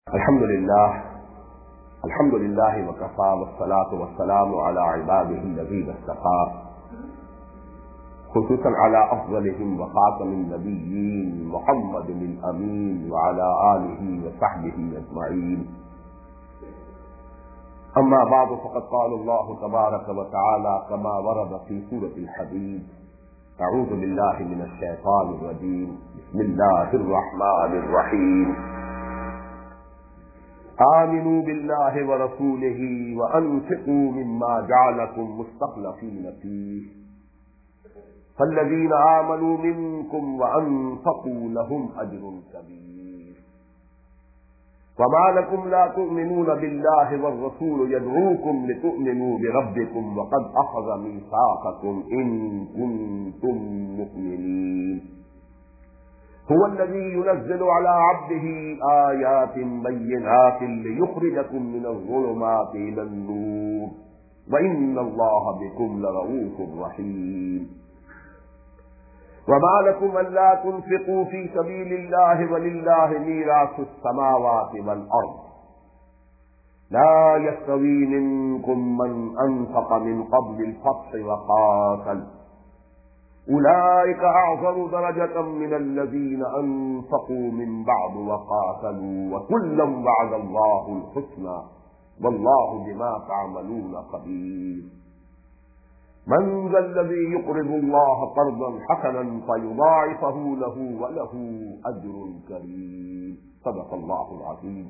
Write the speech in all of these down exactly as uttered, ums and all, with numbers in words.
الحمد لله الحمد لله وكفى والصلاة والسلام على عباده الذين اصطفى خصوصا على أفضلهم وخاتم النبيين محمد الأمين وعلى آله وصحبه أجمعين. أما بعد فقد قال الله تبارك وتعالى كما ورد في سورة الحديد: أعوذ بالله من الشيطان الرجيم، بسم الله الرحمن الرحيم. آمنوا بالله ورسوله وأنفقوا مما جعلكم مستخلفين فيه فالذين آمنوا منكم وأنفقوا لهم أجر كبير. وما لكم لا تؤمنون بالله والرسول يدعوكم لتؤمنوا بربكم وقد أخذ ميثاقكم إن كنتم مؤمنين. هو الذي ينزل على عبده آيات بينات ليخرجكم من الظلمات إلى النور وإن الله بكم لرؤوف رحيم. وما لكم ألا تنفقوا في سبيل الله ولله ميراث السماوات والأرض لا يستوي منكم من أنفق من قبل الفتح وقاتل أولئك أعظم درجة من الذين أنفقوا من بعد وقاتلوا وكلا وعد الله الحسنى والله بما تعملون خبير. من ذا الذي يقرض الله قرضا حسنا فيضاعفه له وله أجر كريم. صدق الله العظيم.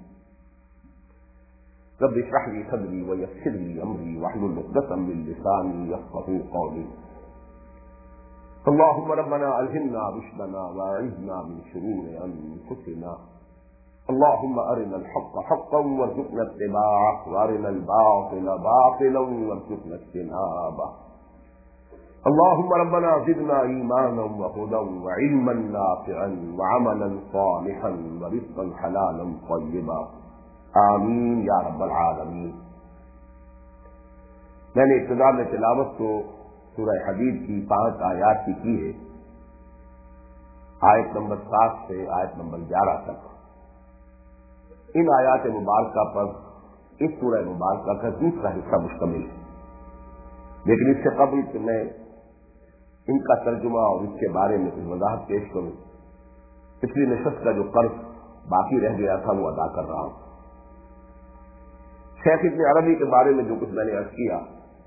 رب اشرح لي صدري ويسر لي أمري واحلل عقدة من لساني يفقهوا قولي. اللهم ربنا ألهمنا رشدنا وأعذنا من شرور أنفسنا. اللهم أرنا الحق حقا وارزقنا اتباعه وأرنا الباطل باطلا وارزقنا اجتنابه. اللهم ربنا زدنا إيمانا وهدى وعلما نافعا وعملا صالحا ورزقا حلالا طيبا آمین یا رب العالمین. میں نے ابتدا میں تلاوت تو سورہ حدید کی پانچ آیات کی کی ہے، آیت نمبر سات سے آیت نمبر گیارہ تک. ان آیات مبارکہ پر اس سورہ مبارکہ کا دوسرا حصہ مشتمل ہے، لیکن اس سے قبل کہ میں ان کا ترجمہ اور اس کے بارے میں کچھ وضاحت پیش کروں، پچھلی نشست کا جو قرض باقی رہ گیا تھا وہ ادا کر رہا ہوں. شیخ ابن عربی کے بارے میں جو کچھ میں نے عرض کیا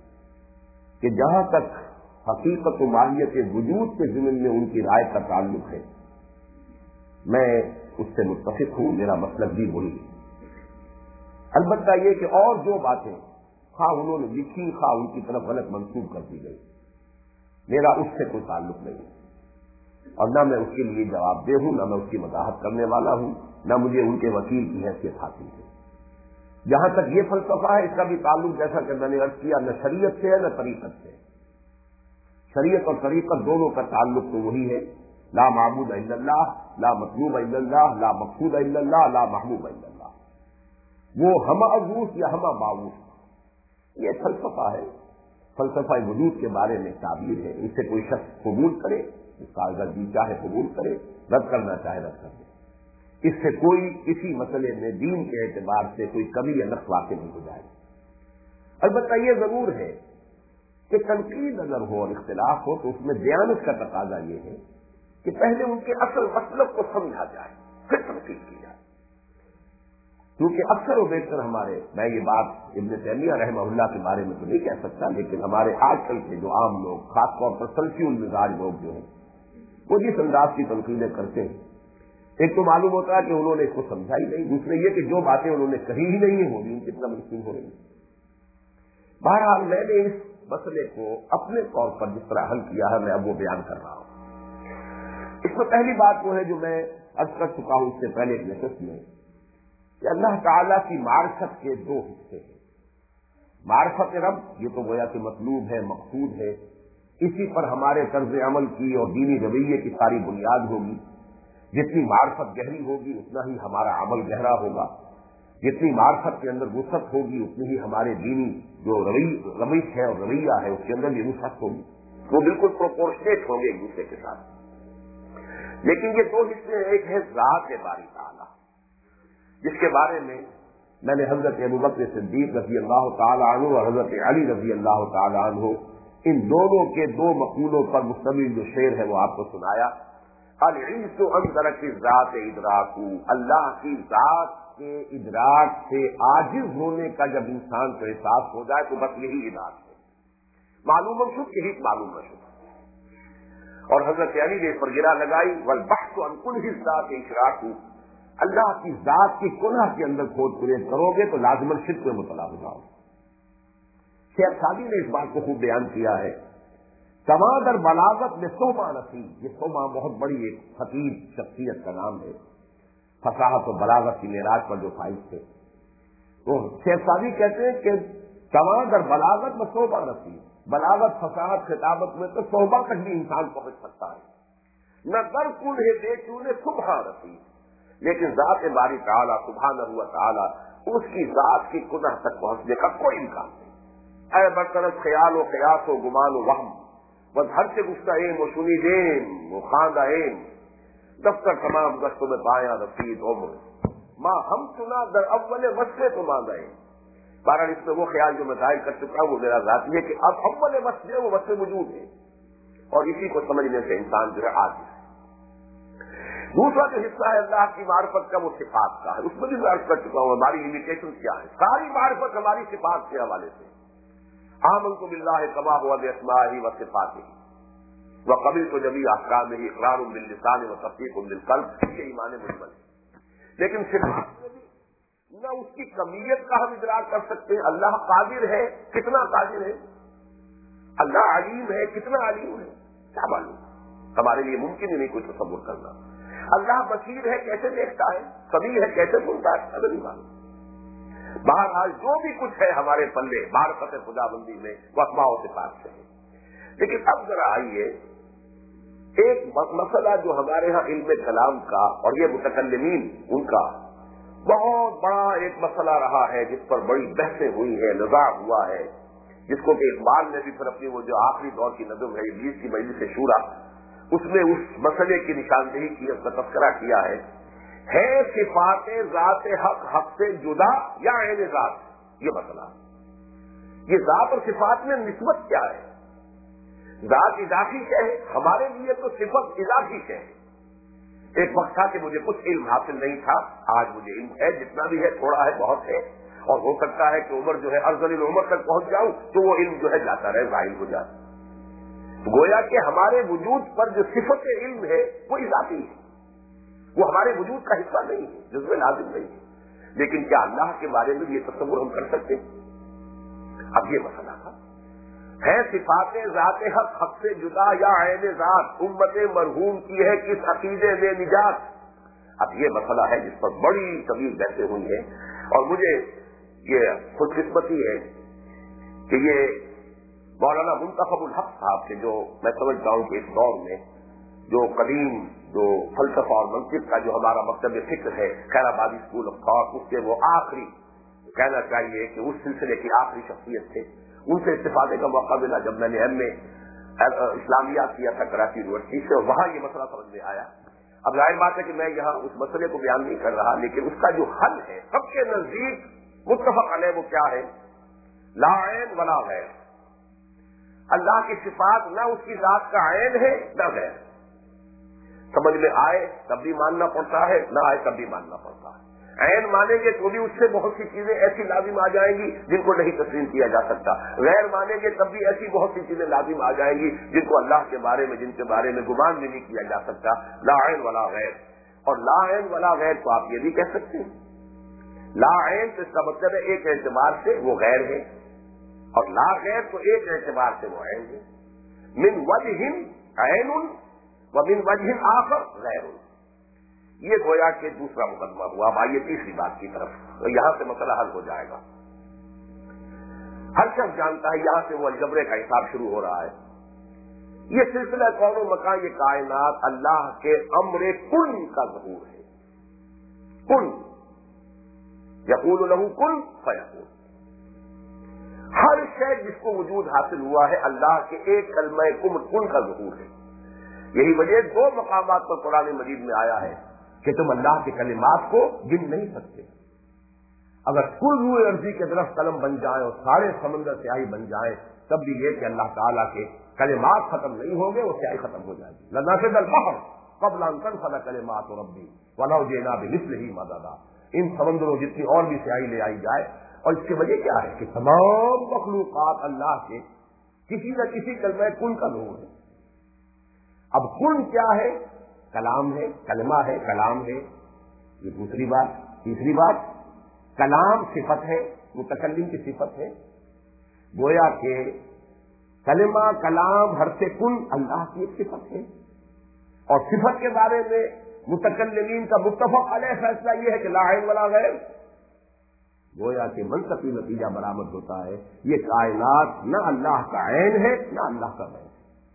کہ جہاں تک حقیقت و ماہیت وجود کے ضمن میں ان کی رائے کا تعلق ہے، میں اس سے متفق ہوں، میرا مسلک بھی وہی ہے. البتہ یہ کہ اور جو باتیں خواہ انہوں نے لکھی خواہ ان کی طرف غلط منسوب کر دی گئی، میرا اس سے کوئی تعلق نہیں اور نہ میں اس کے لیے جواب دہ ہوں، نہ میں اس کی وضاحت کرنے والا ہوں، نہ مجھے ان کے وکیل کی حیثیت حاصل ہے. جہاں تک یہ فلسفہ ہے اس کا بھی تعلق جیسا کہ میں نے عرض کیا نہ شریعت سے ہے نہ طریقت سے. شریعت اور طریقت دونوں کا تعلق تو وہی ہے، لا معبود الا اللہ، لا مطلوب الا اللہ، لا مقصود الا اللہ، لا محبوب الا اللہ. وہ ہم ابوس یا ہم باوس یہ فلسفہ ہے، فلسفہ وجود کے بارے میں تعبیر ہے. اس سے کوئی شخص قبول کرے، اس کا اگر جی چاہے قبول کرے، رد کرنا چاہے رد کر دے. اس سے کوئی اسی مسئلے میں دین کے اعتبار سے کوئی کمی یا نقص واقع نہیں ہو جائے. البتہ یہ ضرور ہے کہ تنقید اگر ہو اور اختلاف ہو تو اس میں دیانت کا تقاضا یہ ہے کہ پہلے ان کے اصل مطلب کو سمجھا جائے پھر تنقید کی جائے. کیونکہ اکثر و بیشتر ہمارے، میں یہ بات ابن تیمیہ رحمہ اللہ کے بارے میں تو نہیں کہہ سکتا، لیکن ہمارے آج کل کے جو عام لوگ، خاص طور پر سلفی المزاج لوگ جو ہیں، وہ جس انداز کی تنقیدیں کرتے ہیں، ایک تو معلوم ہوتا ہے کہ انہوں نے اس کو سمجھا ہی نہیں، دوسرے یہ کہ جو باتیں انہوں نے کہی ہی نہیں ہیں وہ بھی ان کتنا منسوخ ہو رہی ہیں. بہرحال میں نے اس مسئلے کو اپنے طور پر جس طرح حل کیا ہے میں اب وہ بیان کر رہا ہوں. اس میں پہلی بات وہ ہے جو میں عرض کر چکا ہوں اس سے پہلے ایک نشست میں کہ اللہ تعالیٰ کی معرفت کے دو حصے ہیں. معرفت رب یہ تو گویا کہ مطلوب ہے، مقصود ہے، اسی پر ہمارے طرز عمل کی اور دینی رویے کی ساری بنیاد ہوگی. جتنی معرفت گہری ہوگی اتنا ہی ہمارا عمل گہرا ہوگا، جتنی معرفت کے اندر وسعت ہوگی اتنی ہی ہمارے دینی جو رویش ہے اور رویہ ہے اس کے اندر بھی وسعت ہوگی. وہ بالکل پروپورشنیٹ ہوں گے ایک دوسرے کے ساتھ. لیکن یہ دو حصے، ایک ہے ذات باری تعالیٰ، جس کے بارے میں میں نے حضرت ابوبکر صدیق رضی اللہ تعالی عنہ اور حضرت علی رضی اللہ تعالی عنہ ان دونوں کے دو مقولوں پر مشتمل جو شعر ہے وہ آپ کو سنایا. العیس اندر کی ذات ادراکو، اللہ کی ذات کے ادراک سے عاجز ہونے کا جب انسان کو احساس ہو جائے تو بس یہی ادراک ہے. معلوم شد یہی معلوم شد. اور حضرت علی نے اس پر گرا لگائی والبحث عن کنہ الذات اشراکو، اللہ کی ذات کی کنہ کے اندر کھود پریت کرو گے تو لازماً شرک میں مبتلا ہو جاؤ. شیخ سعدی نے اس بات کو خوب بیان کیا ہے. تمادر بلاغت میں صوبہ رسی، یہ صوبہ بہت بڑی ایک خطیب شخصیت کا نام ہے، فصاحت و بلاغت کی معراج پر جو فائز تھے. تو شیخ سعدی کہتے ہیں کہ تمادر بلاغت میں صوبہ رسی، بلاغت فصاحت خطابت میں تو صوبہ تک بھی انسان پہنچ سکتا ہے. نہ در کن ہے بے چونے صبح رسی، لیکن ذات باری تعالیٰ سبحانہ و تعالیٰ اس کی ذات کی کنہ تک پہنچنے کا کوئی امکان نہیں. اے برطرف خیال و قیاس و گمان و وہم بس ہر سے گفتہ ایم و سنی دین وہ خاندہ ایم دفتر تمام گشتوں میں پایا رسید عمر ماں ہم سنا در اول وصفے تو ماں گئے. بہرحال اس میں وہ خیال جو میں ظاہر کر چکا ہوں وہ میرا ذاتی ہے کہ اب اول وصف ہے وہ وصف وجود ہے، اور اسی کو سمجھنے سے انسان جو ہے عاجز ہے. دوسرا جو حصہ ہے اللہ کی معرفت کا وہ صفات کا ہے. اس میں بھی میں عرض کر چکا ہوں ہماری لمیٹیشن کیا ہے. ساری معرفت ہماری صفات کے حوالے سے. آمنت باللہ کما ہوا باسمائہ و صفاتہ وقبلت جمیع احکامہ اقرار باللسان و تصدیق بالقلب، یہ ایمان مجمل ہے. لیکن صفات میں بھی نہ اس کی کمیت کا ہم ادراک کر سکتے ہیں. اللہ قادر ہے، کتنا قادر ہے. اللہ علیم ہے، کتنا علیم ہے، کیا معلوم. ہمارے لیے ممکن ہی نہیں کوئی تصور کرنا. اللہ بصیر ہے، کیسے دیکھتا ہے. سمیع ہے، کیسے سنتا ہے، ابھی نہیں معلوم. بہرحال جو بھی کچھ ہے ہمارے پلے معرفت خدا بندی میں وہ اسماء و صفات سے ہے. لیکن اب ذرا آئیے ایک مسئلہ جو ہمارے ہاں علم کلام کا اور یہ متکلمین ان کا بہت بڑا ایک مسئلہ رہا ہے، جس پر بڑی بحثیں ہوئی ہیں، نزاع ہوا ہے، جس کو کہ اقبال نے بھی پھر اپنی وہ جو آخری دور کی نظم ہے ابلیس کی مجلس شورا اس میں اس مسئلے کی نشاندہی کی، اس کا تذکرہ کیا ہے. ہے صفات ذات حق حق سے جدا یا عین ذات، یہ مسئلہ. یہ ذات اور صفات میں نسبت کیا ہے. ذات اضافی ہے، ہمارے لیے تو صفت اضافی ہے. ایک وقت تھا کہ مجھے کچھ علم حاصل نہیں تھا، آج مجھے علم ہے، جتنا بھی ہے تھوڑا ہے بہت ہے، اور ہو سکتا ہے کہ عمر جو ہے ارذل العمر تک پہنچ جاؤں تو وہ علم جو ہے جاتا رہے، ظاہر ہو جاتا. گویا کہ ہمارے وجود پر جو صفت علم ہے وہ اضافی ہے، وہ ہمارے وجود کا حصہ نہیں ہے، جزو لازم نہیں ہے. لیکن کیا اللہ کے بارے میں یہ تصور ہم کر سکتے ہیں؟ اب یہ مسئلہ تھا. ہے صفات ذات حق حق سے جدا یا عین ذات، امت مرحوم کی ہے کس عقیدے میں نجات. اب یہ مسئلہ ہے جس پر بڑی طویل بحثیں ہوئی ہیں، اور مجھے یہ خوش قسمتی ہے کہ یہ مولانا منتخب الحق صاحب کے جو میں سمجھتا ہوں کہ اس دور میں جو قدیم جو فلسفہ اور منطق کا جو ہمارا مکتب فکر ہے خیر آبادی اسکول آف تھاٹ، اس کے وہ آخری کہنا چاہیے کہ اس سلسلے کی آخری شخصیت تھے. ان سے استفادے کا موقع ملا جب میں نے ایم اے اسلامیات کیا تھا کراچی یونیورسٹی سے، اور وہاں یہ مسئلہ سمجھ میں آیا. اب ظاہر بات ہے کہ میں یہاں اس مسئلے کو بیان نہیں کر رہا، لیکن اس کا جو حل ہے سب کے نزدیک متفق علیہ وہ کیا ہے؟ لا عین ولا غیر. اللہ کی صفات نہ اس کی ذات کا عین ہے نہ غیر. سمجھ میں آئے تب بھی ماننا پڑتا ہے، نہ آئے تب بھی ماننا پڑتا ہے. عین مانیں گے تو بھی اس سے بہت سی چیزیں ایسی لازم آ جائیں گی جن کو نہیں تسلیم کیا جا سکتا. غیر مانیں گے تب بھی ایسی بہت سی چیزیں لازم آ جائیں گی جن کو اللہ کے بارے میں جن کے بارے میں گمان بھی نہیں کیا جا سکتا. لا عین ولا غیر. اور لا عین ولا غیر تو آپ یہ بھی کہہ سکتے ہیں. لا عین تو اس کا مطلب ہے ایک اعتبار سے وہ غیر ہے، اور لا غیر تو ایک اعتبار سے وہ عین ہے. من وجہ عین ومن وجہ آخر غیر. یہ گویا کہ دوسرا مقدمہ ہوا. اب آئیے تیسری بات کی طرف، تو یہاں سے مسئلہ حل ہو جائے گا. ہر شخص جانتا ہے یہاں سے وہ الجبرے کا حساب شروع ہو رہا ہے. یہ سلسلہ کون و مکان یہ کائنات اللہ کے امر کن کا ظہور ہے. کن یقول لہو کن فیکون. ہر شے جس کو وجود حاصل ہوا ہے اللہ کے ایک کلمہ کن کن کا ظہور ہے. یہی وجہ دو مقامات پر قرآن مجید میں آیا ہے کہ تم اللہ کے کلمات کو گن نہیں سکتے. اگر کل روئے ارضی کے طرف قلم بن جائیں اور سارے سمندر سیاہی بن جائیں تب بھی یہ کہ اللہ تعالیٰ کے کلمات ختم نہیں ہوں گے, وہ سیاہی ختم ہو جائے گی. لنفذ البحر قبل ان تنفذ کلمات ربی ولو جئنا بمثلہ مددا. ان سمندروں جتنی اور بھی سیاہی لے آئی جائے. اور اس کی وجہ کیا ہے کہ تمام مخلوقات اللہ کے کسی نہ کسی کلمہ کن کا ظہور ہے. اب کن کیا ہے؟ کلام ہے, کلمہ ہے, کلام ہے. یہ دوسری بات. تیسری بات, کلام صفت ہے, متکلم کی صفت ہے. گویا کہ کلمہ, کلام, حرف کن اللہ کی ایک صفت ہے. اور صفت کے بارے میں متکلمین کا متفق علیہ فیصلہ یہ ہے کہ لا عین ولا غیر. گویا کہ منطقی نتیجہ برآمد ہوتا ہے یہ کائنات نہ اللہ کا عین ہے نہ اللہ کا غیر ہے.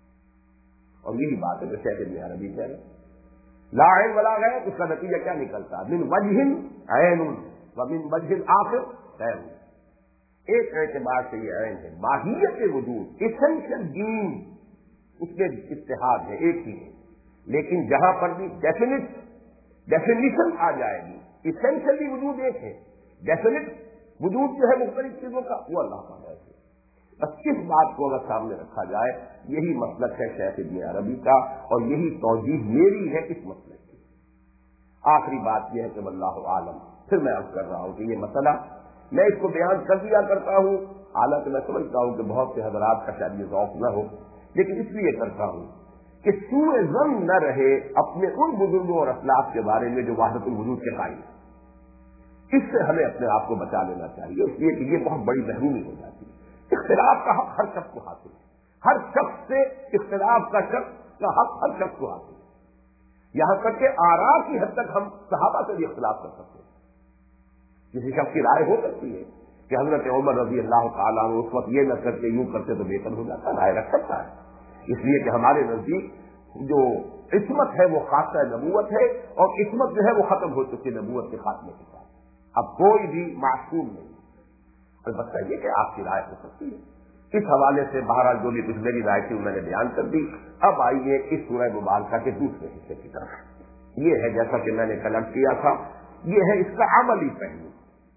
اور یہی بات ہے جو شیخ ابن عربی کہہ رہے ہیں لا عین ولا غیر. اس کا نتیجہ کیا نکلتا ہے؟ من وجہ عین ومن وجہ آخر غیر. ایک اعتبار سے یہ عین ہے, ماہیت وجود, ایسنشل دین اس میں اتحاد ہے, ایک ہی ہے. لیکن جہاں پر بھی ڈیفینٹ ڈیفینیشن آ جائے گی, ایسنشلی وجود ایک ہے, ڈیفینٹ وجود جو ہے مختلف چیزوں کا وہ اللہ کا ہے. بس اس بات کو اگر سامنے رکھا جائے یہی مسلک ہے شیخ ابن عربی کا اور یہی توجیہ میری ہے اس مسلک کی. آخری بات یہ ہے کہ واللہ عالم. پھر میں عرض کر رہا ہوں کہ یہ مسئلہ میں اس کو بیان کر دیا کرتا ہوں, حالانکہ میں سمجھتا ہوں کہ بہت سے حضرات کا شاید یہ ذوق نہ ہو, لیکن اس لیے کرتا ہوں کہ سوء ظن نہ رہے اپنے ان بزرگوں اور اسلاف کے بارے میں جو وحدت الوجود کے قائل ہیں. اس سے ہمیں اپنے آپ کو بچا لینا چاہیے, اس لیے کہ یہ بہت بڑی محرومی ہو جاتی ہے. اختلاف کا حق ہر شخص کو حاصل ہے, ہر شخص سے اختلاف کا شخص کا حق ہر شخص کو حاصل ہے. یہاں تک کہ آراء کی حد تک ہم صحابہ سے بھی اختلاف کر سکتے ہیں. کسی شخص کی رائے ہو سکتی ہے کہ حضرت عمر رضی اللہ تعالیٰ عنہ اس وقت یہ نہ کرتے یوں کرتے تو بہتر ہو جاتا, رائے رکھ سکتا ہے. اس لیے کہ ہمارے نزدیک جو عصمت ہے وہ خاصہ نبوت ہے, اور عصمت جو ہے وہ ختم ہو چکی نبوت کے خاتمے کے ساتھ. اب کوئی بھی معصوم نہیں. البتہ یہ کہ آپ کی رائے ہو سکتی ہے. اس حوالے سے بہرحال جو بھی کچھ میری رائے تھی میں نے بیان کر دی. اب آئیے اس سورہ مبارکہ کے دوسرے حصے کی طرف. یہ ہے جیسا کہ میں نے کل عرض کیا تھا, یہ ہے اس کا عملی پہلو.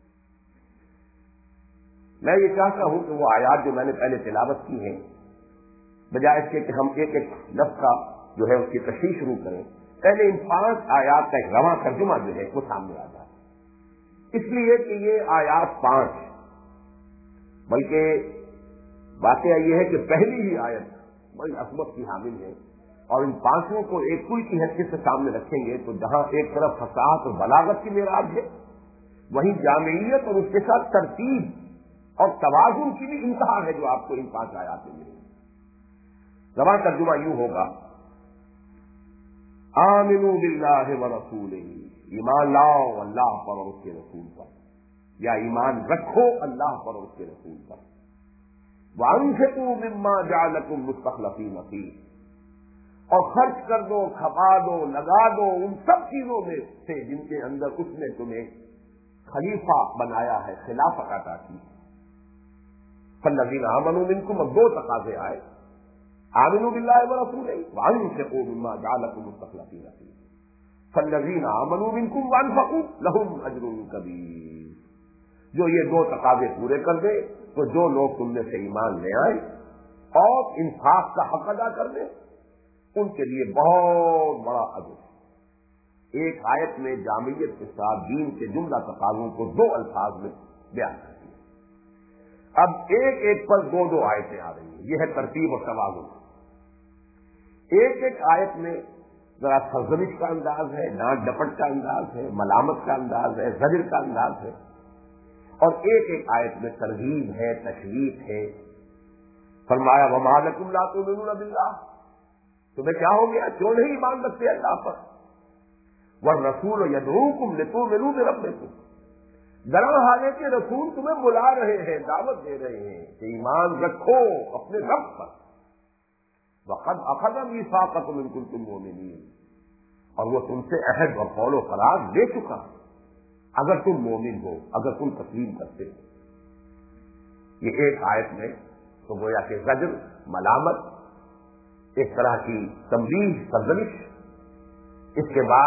میں یہ چاہتا ہوں کہ وہ آیات جو میں نے پہلے تلاوت کی ہیں, بجائے اس کے کہ ہم ایک ایک لفظ کا جو ہے اس کی تشریح شروع کریں, پہلے ان پانچ آیات کا ایک رواں ترجمہ جو ہے وہ سامنے آ جائے. اس لیے کہ یہ آیات پانچ, بلکہ واقعہ یہ ہے کہ پہلی ہی آیت بڑی عظمت کی حامل ہے, اور ان پانچوں کو ایک کوئی کی حیثیت سے سامنے رکھیں گے تو جہاں ایک طرف فصاحت اور بلاغت کی معراج ہے, وہیں جامعیت اور اس کے ساتھ ترتیب اور توازن کی بھی انتہا ہے جو آپ کو ان پانچ آیات میں ملے گی. رواں ترجمہ یوں ہوگا, آمنوا باللہ ورسولہ, ایمان لاؤ اللہ پر اور اس کے رسول پر, یا ایمان رکھو اللہ پر اور اس کے رسول پر. وانفقوا مما جعلکم مستخلفین فیہ, اور خرچ کر دو, کھپا دو, لگا دو ان سب چیزوں میں سے جن کے اندر اس نے تمہیں خلیفہ بنایا ہے, خلافت عطا کی. فالذین آمنوا منکم, اب دو تقاضے آئے, آمنوا باللہ ورسولہ وانفقوا مما جعلکم مستخلفین فیہ. فالذین آمنوا منکم وانفقوا لہم اجر کبیر. جو یہ دو تقاضے پورے کر دے تو جو لوگ تم میں سے ایمان لے آئے اور انفاق کا حق ادا کر دیں ان کے لیے بہت بڑا اجر. ایک آیت میں جامعیت کے ساتھ دین کے جملہ تقاضوں کو دو الفاظ میں بیان کرتی ہے. اب ایک ایک پر دو دو آیتیں آ رہی ہیں, یہ ہے ترتیب اور توازن. ایک ایک آیت میں ذرا سرزنش کا انداز ہے, ڈانٹ ڈپٹ کا انداز ہے, ملامت کا انداز ہے, زجر کا انداز ہے, اور ایک ایک آیت میں ترغیب ہے, تشویق ہے. فرمایا وما لکم لا تؤمنون باللہ, تمہیں کیا ہو گیا, کیوں نہیں ایمان رکھتے اللہ پر. والرسول یدعوکم لتؤمنوا بربکم, ذرا حالے کہ رسول تمہیں بلا رہے ہیں, دعوت دے رہے ہیں کہ ایمان رکھو اپنے رب پر. وقد اخذ میثاقکم ان کنتم مؤمنین, اور وہ تم سے عہد اور قول و قرار لے چکا اگر تم مومن ہو, اگر تم تسلیم کرتے ہو. یہ ایک آیت میں تو گویا کہ زجر, ملامت, ایک طرح کی تنبیہ, سرزنش, اس کے بعد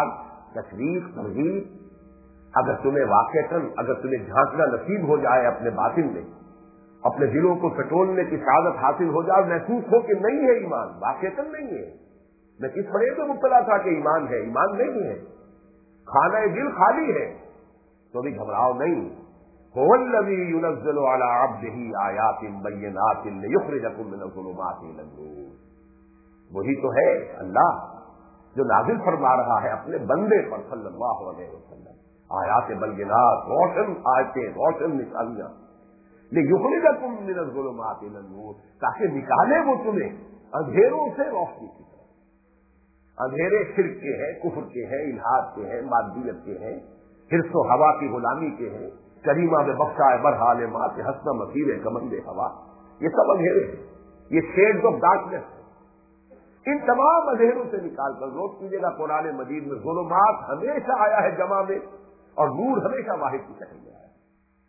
تشویق، ترغیب، اگر تمہیں واقعتاً اگر تمہیں جھانکنا نصیب ہو جائے اپنے باطن میں، اپنے دلوں کو ٹٹولنے کی سعادت حاصل ہو جائے، محسوس ہو کہ نہیں ہے ایمان، واقعتاً نہیں ہے، میں کس بڑے میں مبتلا تھا کہ ایمان ہے، ایمان نہیں ہے، خانہ دل خالی ہے، تو بھی گھبراؤ نہیں. هو الذی ينزل على عبده آیات بینات لیخرجکم من الظلمات الى النور. وہی تو ہے اللہ جو نازل فرما رہا ہے اپنے بندے پر صلی اللہ علیہ وسلم آیات بینات، روشن آیتیں، روشن نشانیاں، لیخرجکم من الظلمات الى النور، تاکہ نکالے وہ تمہیں اندھیروں سے روشنی کی طرف. اندھیرے شرک کے ہیں، کفر کے ہیں، الحاد کے ہیں، مادیت کے ہیں، حرص و ہوا کی غلامی کے ہیں، کریمہ میں بخشائے برحال ماں کے حسن مسیر کمند ہوا، یہ سب اندھیرے ہیں، یہ شیڈز آف ڈارکنیس ہے. ان تمام اندھیروں سے نکال کر نوٹ کیجیے گا قرآن مجید میں ظلمات ہمیشہ آیا ہے جمع میں، اور نور ہمیشہ واحد کی شکل میں آیا ہے.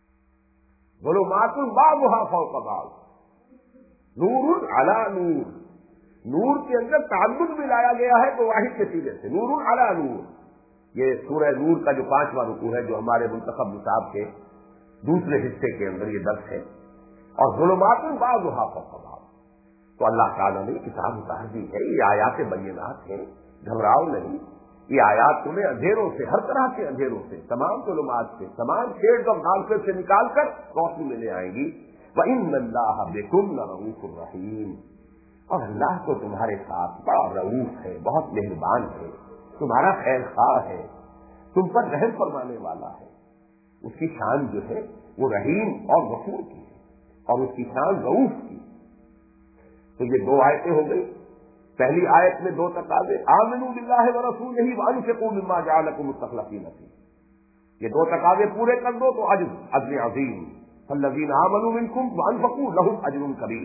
ظلمات بعضها فوق بعض، نور علی نور، نور کے اندر تعدد بھی لایا گیا ہے تو واحد کے سیدھے سے، نور علی نور. یہ سورہ نور کا جو پانچواں رکوع ہے جو ہمارے منتخب نصاب کے دوسرے حصے کے اندر یہ درس ہے. اور ظلمات بعضها فوق بعض، تو اللہ تعالیٰ نے کتاب اتار دی ہے، یہ آیات بینات ہیں، گھبراؤ نہیں. یہ آیات تمہیں اندھیروں سے، ہر طرح کے اندھیروں سے، تمام ظلمات سے، تمام شیڈز اور ڈارکنیس سے نکال کر روشنی میں لے آئیں گی. وَإِنَّ اللَّهَ بِكُمْ لَرَءُوفٌ رَحِيمٌ، اور اللہ تو تمہارے ساتھ بڑا رؤوف ہے، بہت مہربان ہے، تمہارا خیر خواہ ہے، تم پر رحم فرمانے والا ہے. اس کی شان جو ہے وہ رحیم اور غفور کی ہے، اور اس کی شان رؤوف کی. تو یہ دو آیتیں ہو گئی. پہلی آیت میں دو تقاضے، آمنوا باللہ ورسولہ وانفقوا مما جعلکم مستخلفین فیہ، یہ دو تقاضے پورے کر دو تو اجر اجر عظیم. فالذین آمنوا منکم وانفقوا لهم اجر کبیر.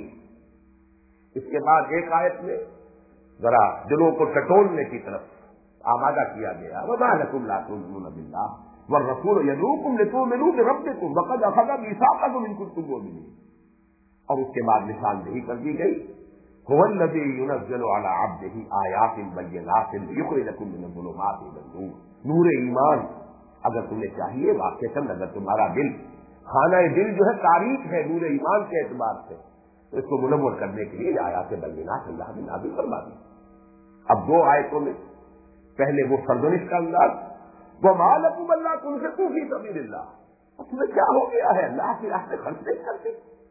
اس کے بعد ایک آیت میں ذرا دلوں کو ٹٹولنے کی طرف آمادہ کیا گیا، وما لکم لا تؤمنون باللہ والرسول یدعوکم لتؤمنوا بربکم وقد اخذ میثاقکم ان کنتم مؤمنین. اور اس کے بعد نشاندہی کر دی گئی، هو الذی ينزل على عبده آیات بینات لیخرجکم من الظلمات الى النور. نور ایمان اگر تمہیں چاہیے، واقعتاً اگر تمہارا دل، خانہ دل جو ہے تاریک ہے نور ایمان کے اعتبار سے، تو اس کو منور کرنے کے لیے آیات بینات اللہ نے نازل فرما دی. اب دو آیتوں میں پہلے وہ سرزنش کا انداز، وَمَا لَكُمْ أَلَّا تُنْفِقُوا فِي سَبِيلِ اللَّهِ، اور تمہیں کیا ہو گیا ہے اللہ کی راہ میں خرچ نہیں کرتے؟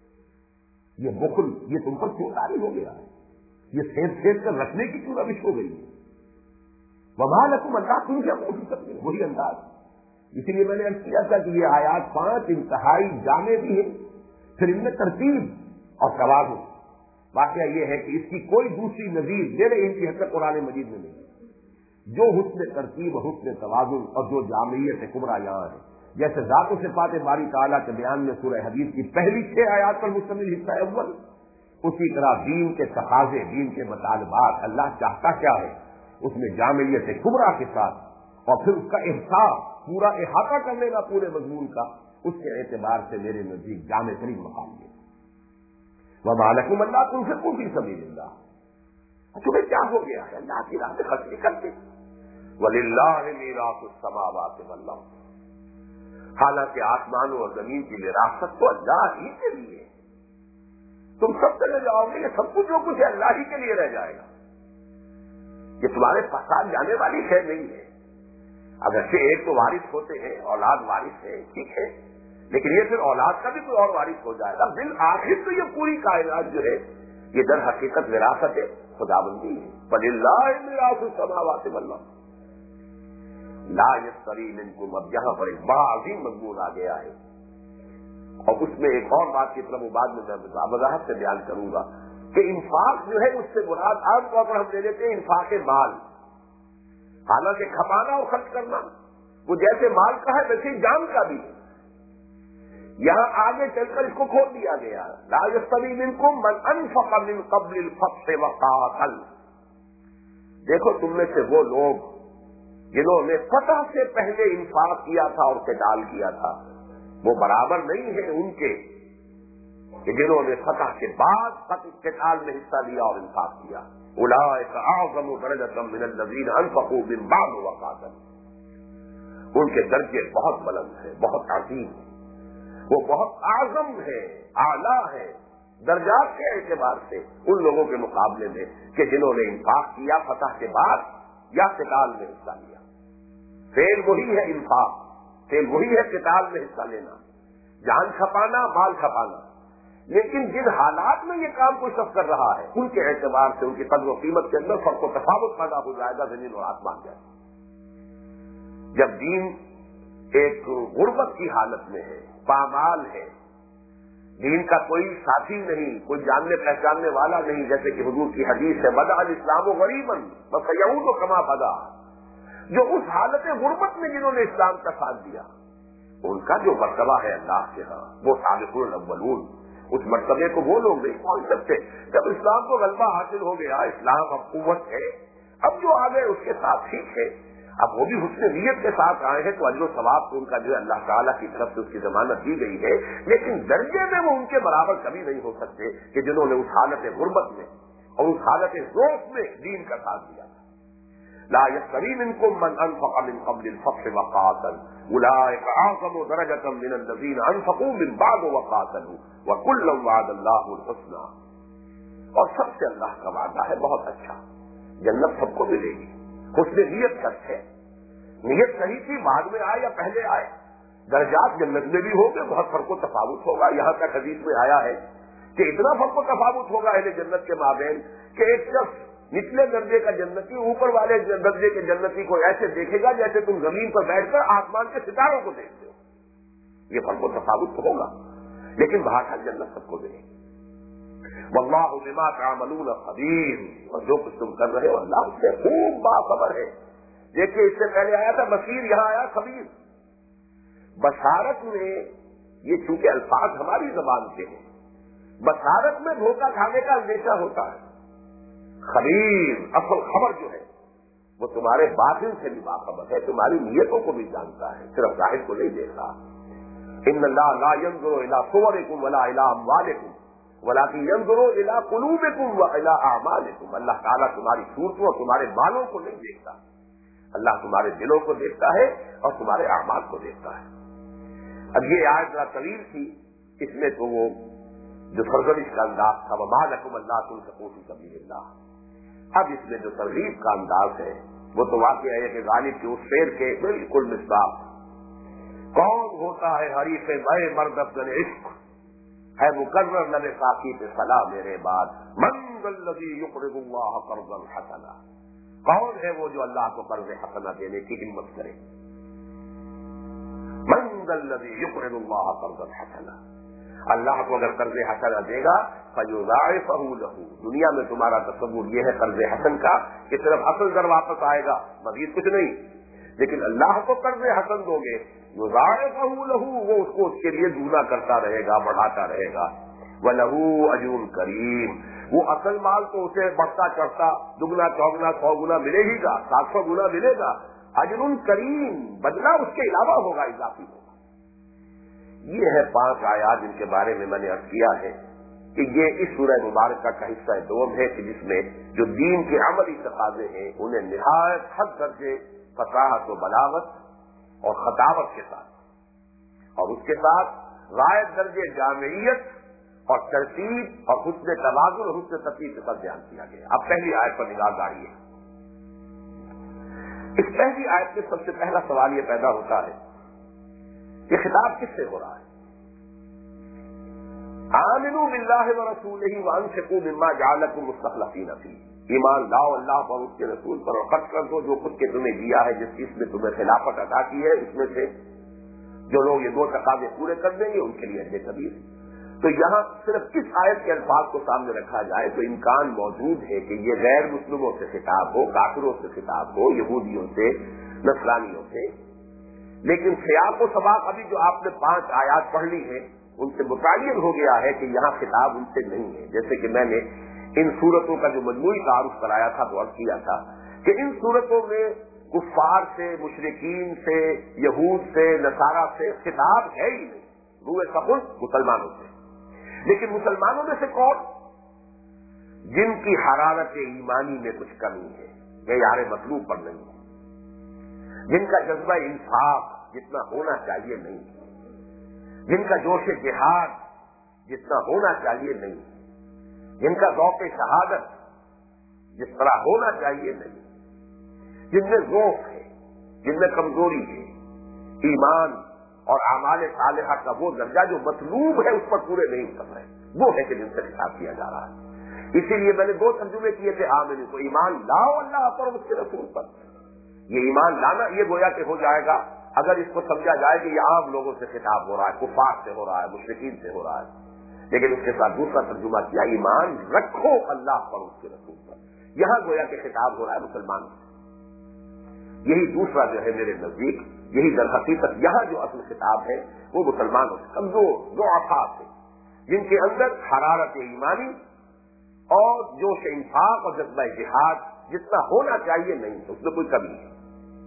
یہ بخل یہ تم پر کیوں طاری ہو گیا ہے؟ یہ سیب سیب کر رکھنے کی کیوں روش ہو گئی ہے؟ وَمَا لَكُمْ أَلَّا تُنْفِقُوا فِي سَبِيلِ اللَّهِ، وہی انداز. اسی لیے میں نے عرض کیا تھا کہ یہ آیات پانچ انتہائی جامع بھی ہیں، پھر ان میں ترتیب اور توازن. واقعہ یہ ہے کہ اس کی کوئی دوسری نظیر میرے ان کی حد قرآن مجید میں نہیں. جو حسن ترتیب، حسن توازن اور جو جامعیت کبریٰ یہاں ہے، جیسے ذات و صفات باری تعالیٰ کے بیان میں سورہ حدیث کی پہلی چھ آیات پر مشتمل حصہ اول، اسی طرح دین کے تقاضے، دین کے مطالبات، اللہ چاہتا کیا ہے، اس میں جامعیت کبریٰ کے ساتھ، اور پھر اس کا احساس، پورا احاطہ کر لینا پورے مضمون کا، اس کے اعتبار سے میرے نزدیک جامع ترین مقام ہے. وَمَا لَكُمْ أَلَّا تُنْفِقُوا فِي سَبِيلِ اللَّهِ، تمہیں کیا ہو گیا ہے اللہ کی راہ میں خرچ نہیں کرتے؟ وَلِلَّهِ مِيرَاثُ السَّمَاوَاتِ وَالْأَرْضِ، حالانکہ آسمانوں اور زمین کی وراثت تو اللہ ہی کے لیے. تم سب چلے جاؤ گے، یہ سب کچھ جو کچھ ہے اللہ ہی کے لیے رہ جائے گا. یہ تمہارے پاس جانے والی شے نہیں ہے. اگرچہ ایک تو وارث ہوتے ہیں، اولاد وارث ہے، ٹھیک ہے، لیکن یہ پھر اولاد کا بھی کوئی اور وارث ہو جائے گا. بالآخر تو یہ پوری کائنات جو ہے یہ در حقیقت وراثت خداوندی ہے. وَلِلَّهِ مِيرَاثُ السَّمَاوَاتِ وَالْأَرْضِ لا يستوی منکم. اب یہاں پر ایک بڑا عظیم مضمون آ گیا ہے، اور اس میں ایک اور بات کی طرف بعد میں میں وضاحت سے بیان کروں گا کہ انفاق جو ہے اس سے مراد عام طور پر ہم لے لیتے ہیں انفاق مال. حالانکہ کھپانا اور خرچ کرنا وہ جیسے مال کا ہے ویسے ہی جان کا بھی ہے. یہاں آگے چل کر اس کو کھول دیا گیا، لا یستوی منکم من انفق من قبل الفتح وقاتل. دیکھو تم میں سے وہ لوگ جنہوں نے فتح سے پہلے انفاق کیا تھا اور قتال کیا تھا، وہ برابر نہیں ہے ان کے کہ جنہوں نے فتح کے بعد قتال میں حصہ لیا اور انفاق کیا. اولئک اعظم درجۃ من الذین انفقوا من بعد وقاتلوا. ان کے درجے بہت بلند ہیں، بہت عظیم ہیں، وہ بہت اعظم ہیں، اعلیٰ ہیں درجات کے اعتبار سے ان لوگوں کے مقابلے میں کہ جنہوں نے انفاق کیا فتح کے بعد یا قتال میں حصہ لیا۔ فعل وہی ہے انفاق، فعل وہی ہے قتال میں حصہ لینا، جان کھپانا، مال کھپانا، لیکن جن حالات میں یہ کام کوئی شخص کر رہا ہے ان کے اعتبار سے ان کی قدر و قیمت کے اندر فرق و تفاوت پیدا ہو جائے گا زمین اور آسمان جائے۔ جب دین ایک غربت کی حالت میں ہے، پامال ہے، دین کا کوئی ساتھی نہیں، کوئی جاننے پہچاننے والا نہیں، جیسے کہ حضور کی حدیث ہے بدأ الاسلام غریبا فسیعود کما بدا، جو اس حالت غربت میں جنہوں نے اسلام کا ساتھ دیا ان کا جو مرتبہ ہے اللہ کے ہاں وہ سابقون الاولون، اس مرتبے کو وہ لوگ نہیں پہنچ سکتے۔ جب اسلام کو غلبہ حاصل ہو گیا، اسلام اب قوت ہے، اب جو آ گئے اس کے ساتھ ٹھیک ہے، اب وہ بھی حسن نیت کے ساتھ آئے ہیں تو اجر و ثواب تو ان کا جو ہے اللہ تعالیٰ کی طرف سے اس کی ضمانت دی گئی ہے، لیکن درجے میں وہ ان کے برابر کبھی نہیں ہو سکتے کہ جنہوں نے اس حالت غربت میں اور اس حالت ذوق میں دین کا ساتھ دیا۔ لا يستوي منكم من انفق من قبل الفتح وقاتل اولئك اعظم درجة من الذين انفقوا من بعد وقاتلوا وكلا وعد الله الحسنى۔ اور سب سے اللہ کا وعدہ ہے بہت اچھا، جنت سب کو ملے گی، حسن نیت شرط ہے، نیت صحیح تھی بعد میں آئے یا پہلے آئے، درجات جنت میں بھی ہوں گے، بہت فرق و تفاوت ہوگا۔ یہاں تک حدیث میں آیا ہے کہ اتنا فرق و تفاوت ہوگا اہل جنت کے مابین کہ ایک شخص نچلے درجے کا جنتی اوپر والے درجے کے جنتی کو ایسے دیکھے گا جیسے تم زمین پر بیٹھ کر آسمان کے ستاروں کو دیکھتے ہو۔ یہ فرق و تفاوت ہوگا، لیکن باہر جنت سب کو دے۔ واللہ بما تعملون خبیر، اور جو کچھ تم کر رہے ہو اللہ اس سے خوب باخبر ہے۔ دیکھیے اس سے پہلے آیا تھا بصیر، یہاں آیا خبیر۔ بصارت میں یہ چونکہ الفاظ ہماری زبان کے ہیں، بصارت میں دھوکہ کھانے کا اندیشہ ہوتا ہے۔ خبیر اصل خبر جو ہے وہ تمہارے باطن سے بھی باخبر ہے، تمہاری نیتوں کو بھی جانتا ہے، صرف ظاہر کو نہیں دیکھتا۔ ان اللہ لا ينظر الى صوركم ولا الى اموالكم ولكن ينظر الى قلوبكم والى اعمالكم۔ اللہ تعالیٰ تمہاری صورتوں اور تمہارے مالوں کو نہیں دیکھتا، اللہ تمہارے دلوں کو دیکھتا ہے اور تمہارے اعمال کو دیکھتا ہے۔ اب یہ آیت ذرا طویل تھی، اس میں تو وہ جو سرزنش کا انداز تھا وما لكم الا تنفقوا في سبيل اللہ، اب اس میں جو ترغیب کا انداز ہے وہ تو واقعہ ہے کہ غالب کے اس شعر کے بالکل مصداق، کون ہوتا ہے حریف میں مرد افضل عشق، ہے مقرر لب ساقی پہ صلاح میرے بعد، من ذا الذی یقرض اللہ قرضا حسنا، کون ہے وہ جو اللہ کو قرض حسنا دینے کی ہمت کرے، من ذا الذی یقرض اللہ قرضا حسنا، اللہ کو اگر قرض حسنا دے گا فیضاعفہ لہ، دنیا میں تمہارا تصور یہ ہے قرض حسن کا کہ صرف اصل در واپس آئے گا مزید کچھ نہیں، لیکن اللہ کو قرض حسن دو گے یضاعفہ لہ، وہ اس کو اس کے لیے دونا کرتا رہے گا، بڑھاتا رہے گا، وَلَهُ أَجْرٌ کریم، وہ اصل مال تو اسے بڑھتا چڑھتا دگنا چوگنا سو گنا ملے ہی گا، سات سو گنا ملے گا، اجر کریم، بدلہ اس کے علاوہ ہوگا، اضافی ہوگا۔ یہ ہے پانچ آیات جن کے بارے میں میں نے عرض کیا ہے کہ یہ اس سورہ مبارکہ کا حصہ دوم ہے کہ جس میں جو دین کے عملی تقاضے ہیں انہیں نہایت حد درجے فصاحت و بلاغت اور خطابت کے ساتھ اور اس کے ساتھ غائب درجے جامعیت اور ترتیب اور حسن توازن اور حسن ترتیب کے ساتھ بیان کیا گیا۔ اب پہلی آیت پر نگاہ داری ہے۔ اس پہلی آیت میں سب سے پہلا سوال یہ پیدا ہوتا ہے یہ خطاب کس سے ہو رہا ہے؟ آمنوا باللہ ورسولہ وانفقوا مما جعلکم مستخلفین فیہ، ایمان لاؤ اللہ پر، اس کے رسول پر، اور خرچ کر دو جو کچھ کے تمہیں دیا ہے، جس چیز میں تمہیں خلافت عطا کی ہے، اس میں سے جو لوگ یہ دو تقاضے پورے کر دیں گے ان کے لیے اجر کبیر۔ تو یہاں صرف اس آیت کے الفاظ کو سامنے رکھا جائے تو امکان موجود ہے کہ یہ غیر مسلموں سے خطاب ہو، کافروں سے خطاب ہو، یہودیوں سے، نصرانیوں سے، لیکن سیاق و سباق ابھی جو آپ نے پانچ آیات پڑھ لی ہیں ان سے متعین ہو گیا ہے کہ یہاں خطاب ان سے نہیں ہے۔ جیسے کہ میں نے ان صورتوں کا جو مجموعی تعارف کرایا تھا تو عرض کیا تھا کہ ان صورتوں میں کفار سے، مشرکین سے، یہود سے، نصارہ سے خطاب ہے ہی نہیں، روئے سخن مسلمانوں سے، لیکن مسلمانوں میں سے کون جن کی حرارت ایمانی میں کچھ کمی ہے، معیار مطلوب پر نہیں ہے، جن کا جذبہ انصاف جتنا ہونا چاہیے نہیں، جن کا جوش جہاد جتنا ہونا چاہیے نہیں، جن کا ذوق شہادت جس طرح ہونا چاہیے نہیں، جن میں ذوق ہے، جن میں کمزوری ہے، ایمان اور اعمال صالحہ کا وہ درجہ جو مطلوب ہے اس پر پورے نہیں اتر رہے، وہ ہے کہ جن سے حساب کیا جا رہا ہے۔ اسی لیے میں نے دو ترجمے کیے تھے آمنو کو، ایمان لاؤ اللہ پر اور اس کے رسول پر۔ یہ ایمان لانا یہ گویا کہ ہو جائے گا اگر اس کو سمجھا جائے کہ یہ عام لوگوں سے خطاب ہو رہا ہے، کفار سے ہو رہا ہے، مشرکین سے ہو رہا ہے، لیکن اس کے ساتھ دوسرا ترجمہ کیا ایمان رکھو اللہ پر اس کے رسول پر۔ یہاں گویا کہ خطاب ہو رہا ہے مسلمان سے۔ یہی دوسرا جو ہے میرے نزدیک، یہی در حقیقت یہاں جو اصل خطاب ہے وہ مسلمانوں سے، کمزور ضعفاء سے، جن کے اندر حرارت ایمانی اور جوش انفاق اور جذبہ جہاد جتنا ہونا چاہیے نہیں، اس میں کوئی کمی نہیں۔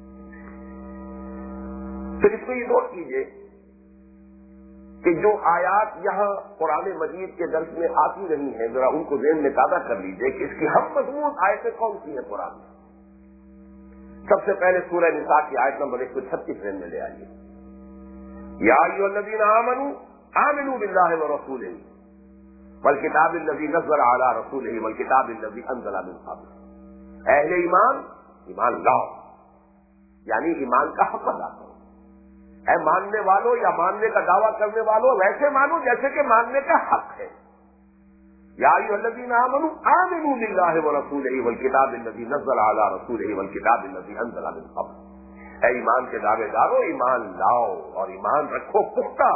پھر اس کو یہ نوٹ کیجئے کہ جو آیات یہاں قرآن مجید کے درس میں آتی رہی ہیں، ذرا ان کو ذہن میں تازہ کر لیجئے کہ اس کی ہم مضمون آیتیں کون سی ہیں قرآن میں۔ سب سے پہلے سورہ نساء کی آیت نمبر ایک سو چھتیس ذہن میں لے آئیے، یا ایھا الذین آمنوا آمنوا باللہ ورسولہ والکتاب الذی نزل علی رسولہ والکتاب الذی انزل من قبل۔ اہل ایمان ایمان لاؤ، یعنی ایمان کا حق ادا کرو۔ اے ماننے والوں یا ماننے کا دعویٰ کرنے والوں، ویسے مانو جیسے کہ ماننے کا حق ہے۔ یا ایھا الذین آمنوا آمنوا باللہ ورسولہ والکتاب الذی نزل علی رسولہ والکتاب الذی انزل من قبل۔ اے ایمان کے دعوے دارو، ایمان لاؤ اور ایمان رکھو پختہ،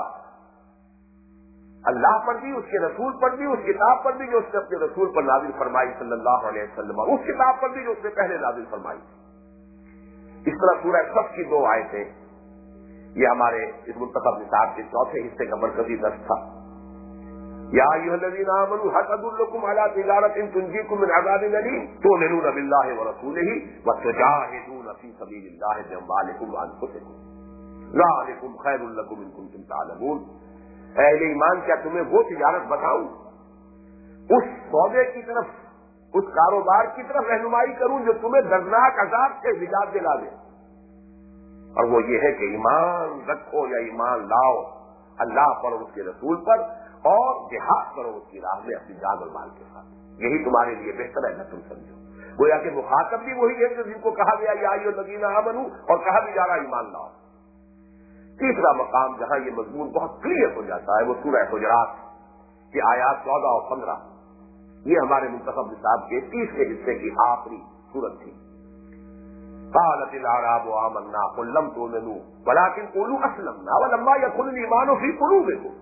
اللہ پر بھی، اس کے رسول پر بھی، اس کتاب پر بھی جو اس نے اپنے رسول پر نازل فرمائی صلی اللہ علیہ وسلم، اس کتاب پر بھی جو اس نے پہلے نازل فرمائی۔ اس طرح سورہ صف کی دو آیتیں، یہ ہمارے اس منتخب نصاب کے چوتھے حصے کا مرکزی درس تھا۔ یا ایھا الذین آمنوا هل ادلکم علی تجارۃ تنجیکم من عذاب الیم تؤمنون باللہ ورسولہ وتجاہدون فی سبیل اللہ باموالکم وانفسکم ذلکم خیر لکم ان کنتم تعلمون۔ اہل ایمان کیا تمہیں وہ تجارت بتاؤں، اس سودے کی طرف، اس کاروبار کی طرف رہنمائی کروں جو تمہیں دردناک عذاب سے نجات دلا دے؟ اور وہ یہ ہے کہ ایمان رکھو یا ایمان لاؤ اللہ پر اور اس کے رسول پر، اور جہاد کرو اس کی راہ میں اپنی جان اور مال کے ساتھ، یہی تمہارے لیے بہتر ہے نہ تم سمجھو۔ گویا کہ مخاطب بھی وہی ہے جو جن کو کہا گیا یا ایھا الذین آمنوا، اور کہا بھی جا رہا ایمان لاؤ۔ تیسرا مقام جہاں یہ مضمون بہت کلیئر ہو جاتا ہے وہ سورہ حجرات کی آیات چودہ اور پندرہ، یہ ہمارے منتخب نصاب کے تیسرے حصے کی آخری سورت تھی۔ قالت الاعراب آمنا قل لم تؤمنوا ولكن قولوا اسلمنا ولما يدخل الايمان في قلوبكم۔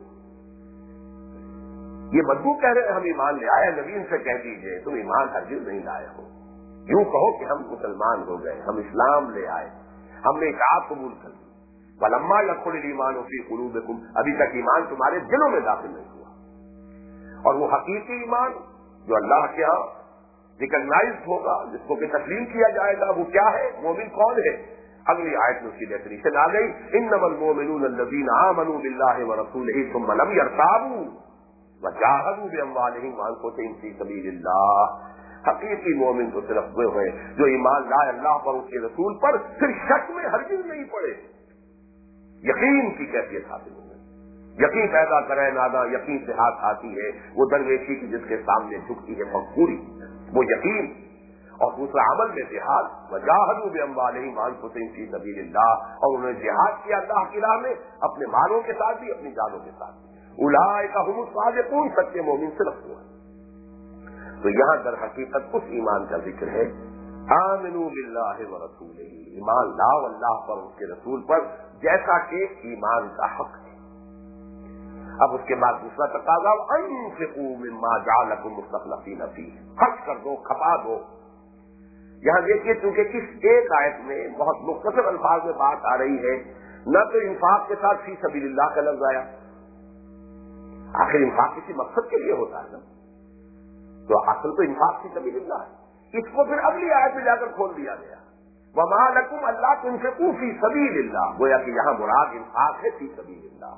یہ بدو کہہ رہے ہیں ہم ایمان لے آئے، نبی ان سے کہہ دیجئے تم ایمان ہرگز نہیں لائے ہو، یوں کہو کہ ہم مسلمان ہو گئے، ہم اسلام لے آئے، ہم نے اطاعت قبول کر لی۔ ولما يدخل الايمان في قلوبكم، ابھی تک ایمان تمہارے دلوں میں داخل نہیں ہوا۔ اور وہ حقیقی ایمان جو اللہ کے ہاں ریکگنائزڈ ہوگا، جس کو کہ تسلیم کیا جائے گا، وہ کیا ہے؟ مومن کون ہے؟ اگلی آیت میں اس کی ڈیفینیشن آ گئی، انما المؤمنون الذین آمنوا باللہ ورسولہ ثم لم یرتابوا وجاہدوا باموالہم وانفسہم فی سبیل اللہ۔ حقیقی مومن تو صرف وہ ہیں جو ایمان لائے اللہ پر، اس کے رسول پر، پھر شک میں ہرگز نہیں پڑے، یقین کی کیفیت حاصل ہو گئی۔ یقین پیدا کرے نادا، یقین سے ہاتھ آتی ہے وہ درویشی کی جس کے سامنے جھکتی ہے مغفوری، وہ یقین۔ اور دوسرا عمل میں جہاد، وجاہدوا باموالہم وانفسہم فی سبیل اللہ، اور انہوں نے جہاد کیا اللہ کی راہ میں اپنے مالوں کے ساتھ بھی، اپنی جانوں کے ساتھ بھی۔ اولئک ھم الصادقون، سچے مومن صرف وہ ہیں۔ تو یہاں در حقیقت اس ایمان کا ذکر ہے، آمنوا باللہ ورسولہ، ایمان لاؤ اللہ پر، اس کے رسول پر، جیسا کہ ایمان کا حق ہے۔ اب اس کے بعد دوسرا تقاضا، انفقوا مما جعلکم مستخلفین فیہ، خرچ کر دو، کھپا دو۔ یہاں دیکھیے چونکہ اس ایک آیت میں بہت مختصر الفاظ میں بات آ رہی ہے، نہ تو انفاق کے ساتھ فی سبیل اللہ کا لفظ آیا، آخر انفاق کسی مقصد کے لیے ہوتا ہے نا، تو اصل تو انفاق فی سبیل اللہ ہے۔ اس کو پھر اگلی آیت میں جا کر کھول دیا گیا، وما لکم الا تنفقوا فی سبیل اللہ، گویا کہ یہاں مراد انفاق ہے فی سبیل اللہ۔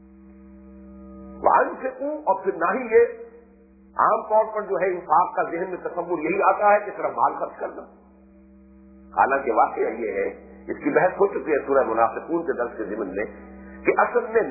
وانفقوا، اور پھر نہ ہی یہ عام طور پر جو ہے انفاق کا ذہن میں تصور یہی آتا ہے کہ صرف مال خرچ کرنا، حالانکہ واقعہ یہ ہے اس کی بحث ہو چکی ہے سورہ منافقون کے درس کے ضمن میں کہ اصل میں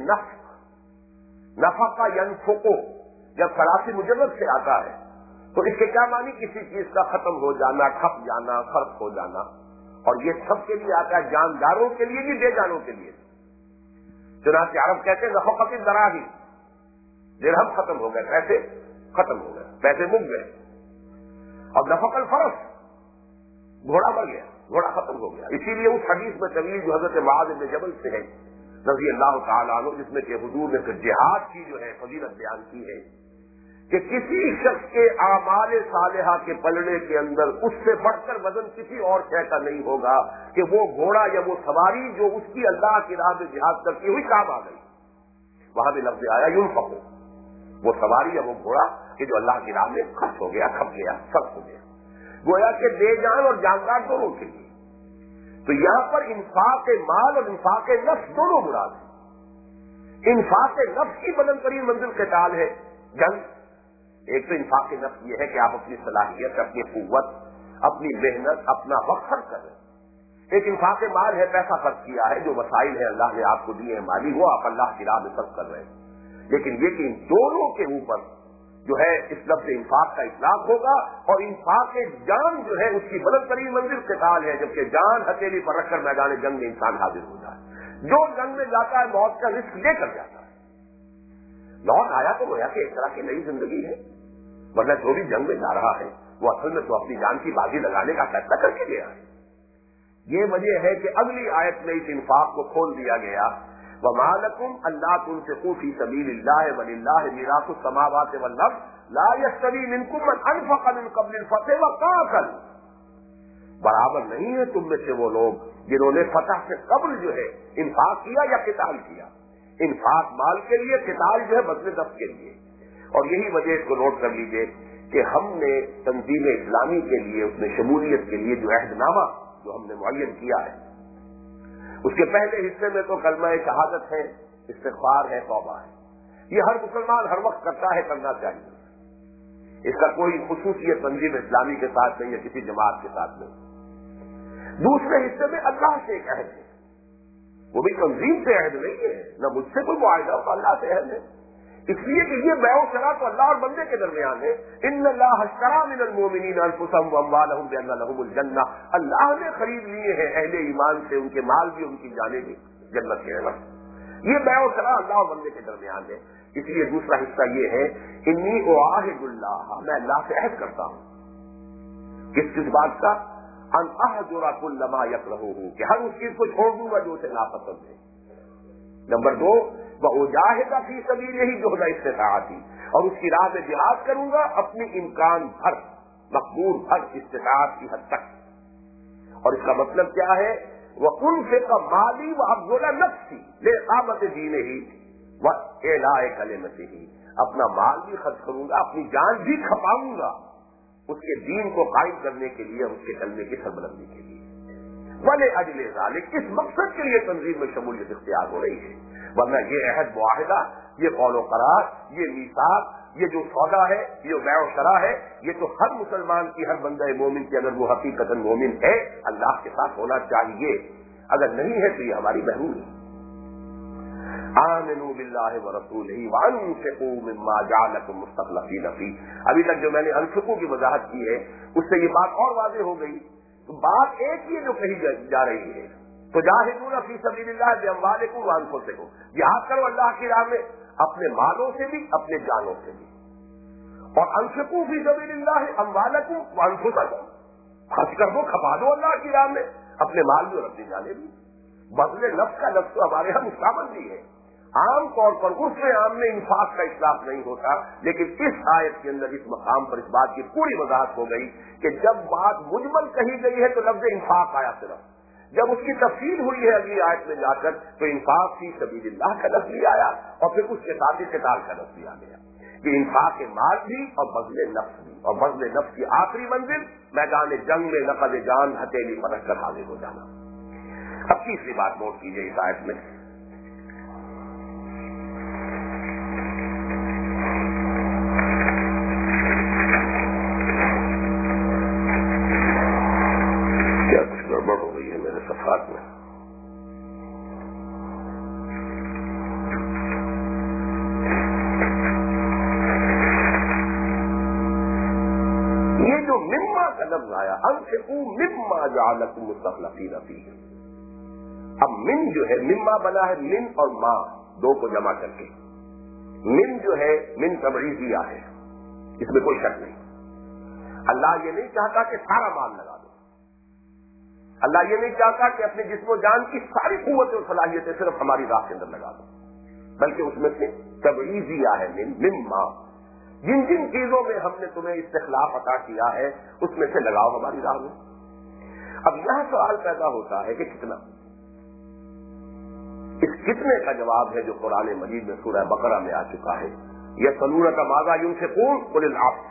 نفق نفقہ ینفقو جب ثلاثی مجرد سے آتا ہے تو اس کے کیا معنی؟ کسی چیز کا ختم ہو جانا، کھپ جانا، فرق ہو جانا. اور یہ سب کے لیے آتا ہے، جانداروں کے لیے بھی، بے جانوں کے لیے. چنانچہ عرب کہتے ہیں نفقت الدراہم، درہم ختم ہو گئے، پیسے ختم ہو گئے، پیسے مک گئے. اب نفق الفرس، گھوڑا مر گیا، گھوڑا ختم ہو گیا. اسی لیے اس حدیث میں طویل جو حضرت معاذ بن جبل سے ہے رضی اللہ تعالیٰ عنہ، جس میں کہ حضور نے پھر جہاد کی جو ہے فضیلت بیان کی ہے کہ کسی شخص کے اعمال صالحہ کے پلڑے کے اندر اس سے بڑھ کر وزن کسی اور شے کا نہیں ہوگا کہ وہ گھوڑا یا وہ سواری جو اس کی اللہ کی راہ میں جہاد کرتی ہوئی کام آ گئی. وہاں بھی لفظ آیا ینفقو، وہ سواری یا وہ گھوڑا کہ جو اللہ کی راہ میں خرچ ہو گیا، کھپ گیا، سخت ہو گیا. گویا کہ بے جان اور جاندار دونوں کے لیے. تو یہاں پر انفاق مال اور انفاق نفس دونوں مراد ہیں. انفاق نفس کی بلند ترین منزل قتال ہے، جنگ. ایک تو انفاق نفس یہ ہے کہ آپ اپنی صلاحیت، اپنی قوت، اپنی محنت، اپنا وقت خرچ کر رہے ہیں. ایک انفاق مال ہے، پیسہ خرچ کیا ہے، جو وسائل ہیں اللہ نے آپ کو دیے ہیں مالی، وہ آپ اللہ کی راہ میں خرچ کر رہے ہیں. لیکن یہ کہ ان دونوں کے اوپر جو ہے اس لفظ انفاق کا اطلاق ہوگا. اور انفاق جان جو ہے اس کی بلند ترین منزل قتال ہے، جبکہ جان ہتھیلی پر رکھ کر میدان جنگ میں انسان حاضر ہو جائے. جو جنگ میں جاتا ہے موت کا رسک لے کر جاتا ہے. لوٹ آیا تو گویا کہ ایک طرح کی نئی زندگی ہے، ورنہ جو بھی جنگ میں جا رہا ہے وہ اصل میں تو اپنی جان کی بازی لگانے کا فیصلہ کر کے گیا ہے. یہ وجہ ہے کہ اگلی آیت میں اس انفاق کو کھول دیا گیا. وَمَا لَكُمْ أَلَّا تُنْفِقُوا فِي سَبِيلِ اللَّهِ وَلِلَّهِ مِيرَاثُ السَّمَاوَاتِ وَالْأَرْضِ لَا يَسْتَوِي مِنكُم مَّنْ أَنفَقَ مِن قَبْلِ الْفَتْحِ وَقَاتَلَ. برابر نہیں ہے تم میں سے وہ لوگ جنہوں نے فتح سے قبل جو ہے انفاق کیا یا قتال کیا. انفاق مال کے لیے، قتال جو ہے بذل نفس کے لیے. اور یہی وجہ اس کو نوٹ کر لیجئے کہ ہم نے تنظیم اسلامی کے لیے، اس میں شمولیت کے لیے جو عہد نامہ جو ہم نے معین کیا ہے، اس کے پہلے حصے میں تو کلمہ شہادت ہے، استغفار ہے، توبہ ہے. یہ ہر مسلمان ہر وقت کرتا ہے، کرنا چاہیے. اس کا کوئی خصوصیت تنظیم اسلامی کے ساتھ نہیں ہے، کسی جماعت کے ساتھ نہیں. دوسرے حصے میں اللہ سے ایک عہد ہے، وہ بھی تنظیم سے عہد نہیں ہے، نہ مجھ سے کوئی معاہدہ ہو، اللہ سے عہد ہے. اس لیے کہ یہ بیع و شراء تو اللہ اور بندے کے درمیان ہے. ان اللہ اشتری من المؤمنین انفسهم واموالهم بان لهم الجنہ. اللہ نے خرید لیے ہیں اہل ایمان سے ان کے مال بھی، ان کی جانیں بھی جنت کے عوض. یہ بیع و شراء اللہ اور بندے کے درمیان ہے. اس لیے دوسرا حصہ یہ ہے انی اعاہد اللہ، میں اللہ سے عہد کرتا ہوں. کس کس بات کا؟ ان احجر کل ما یکرہہ، کہ ہر اس چیز کو چھوڑ دوں گا جو اسے ناپسند ہے. نمبر دو، وَأُجَاهِدَ فِي سَبِيلِهِ جُهْدَ اسْتِطَاعَتِي، اور اس کی راہ میں جہاد کروں گا اپنی امکان بھر، مقدور بھر، استطاعت کی حد تک. اور اس کا مطلب کیا ہے؟ وَأُنْفِقَ مَالِي وَأَبْذُلَ نَفْسِي لِإِقَامَةِ دِينِهِ وَإِعْلَاءِ كَلِمَتِهِ. اپنا مال بھی خرچ کروں گا، اپنی جان بھی کھپاؤں گا اس کے دین کو قائم کرنے کے لیے، اس کے کلمے کی سربلندی کے لیے. وَلِأَجْلِ ذَلِكَ، اس مقصد کے لیے تنظیم میں شمولیت اختیار ہو رہی ہے. ورنہ یہ عہد معاہدہ، یہ قول و قرار، یہ میثاق، یہ جو سودا ہے، یہ بیع و شراء ہے، یہ تو ہر مسلمان کی، ہر بندہ مومن کی، اگر وہ حقیقتاً مومن ہے، اللہ کے ساتھ ہونا چاہیے. اگر نہیں ہے تو یہ ہماری محرومی ہے. آمنوا باللہ ورسولہ وانفقوا مما جعلکم مستخلفین فیہ. ابھی تک جو میں نے انفقوا کی وضاحت کی ہے اس سے یہ بات اور واضح ہو گئی. تو بات ایک ہی جو کہی جا رہی ہے، تجاہدون فی سبیل اللہ باموالکم وانفسکم، جہاد کرو اللہ کی راہ میں اپنے مالوں سے بھی، اپنے جانوں سے بھی. اور انفقوا فی سبیل اللہ اموالکم وانفسکم، خرچ کر دو، کھپا دو اللہ کی راہ میں اپنے مال بھی اور اپنی جانیں بھی. بذل نفس کا لفظ تو ہمارے یہاں مستعمل بھی ہے. عام طور پر اس میں عام میں انفاق کا اطلاق نہیں ہوتا، لیکن اس آیت کے اندر اس مقام پر اس بات کی پوری وضاحت ہو گئی کہ جب بات مجمل کہی گئی ہے تو لفظ انفاق آیا صرف. جب اس کی تفصیل ہوئی ہے اگلی آیت میں جا کر تو انفاق فی سبیل اللہ کا لفظ بھی آیا اور پھر اس کے ساتھ ہی قتال کا لفظ بھی آ گیا کہ انفاق کے مال بھی اور بذل نفس بھی. اور بذل نفس کی آخری منزل میدان جنگ میں نقد جان ہتھیلی پر رکھ کر حاضر ہو جانا. اب تیسری بات نوٹ کیجیے اس آیت میں، کیا کچھ گڑبڑ ہو گئی ہے میرے صفحات میں. لفظ آیا انفقوا مما جعلکم مستخلفین فیہ. اب من جو ہے مما بنا ہے من اور ما دو کو جمع کر کے. من جو ہے من تبعیضیہ ہے, اس میں کوئی شک نہیں. اللہ یہ نہیں چاہتا کہ سارا مال لگا دو. اللہ یہ نہیں چاہتا کہ اپنے جسم و جان کی ساری قوتیں اور صلاحیتیں صرف ہماری راہ کے اندر لگا دو, بلکہ اس میں سے تبعیضیہ ہے من مما. جن جن چیزوں میں ہم نے تمہیں استخلاف عطا کیا ہے اس میں سے لگاؤ ہماری راہ میں. اب یہاں سوال پیدا ہوتا ہے کہ کتنا. اس کتنے کا جواب ہے جو قرآن مجید میں سورہ بقرہ میں آ چکا ہے. یسألونک ماذا ينفقون قل العفو.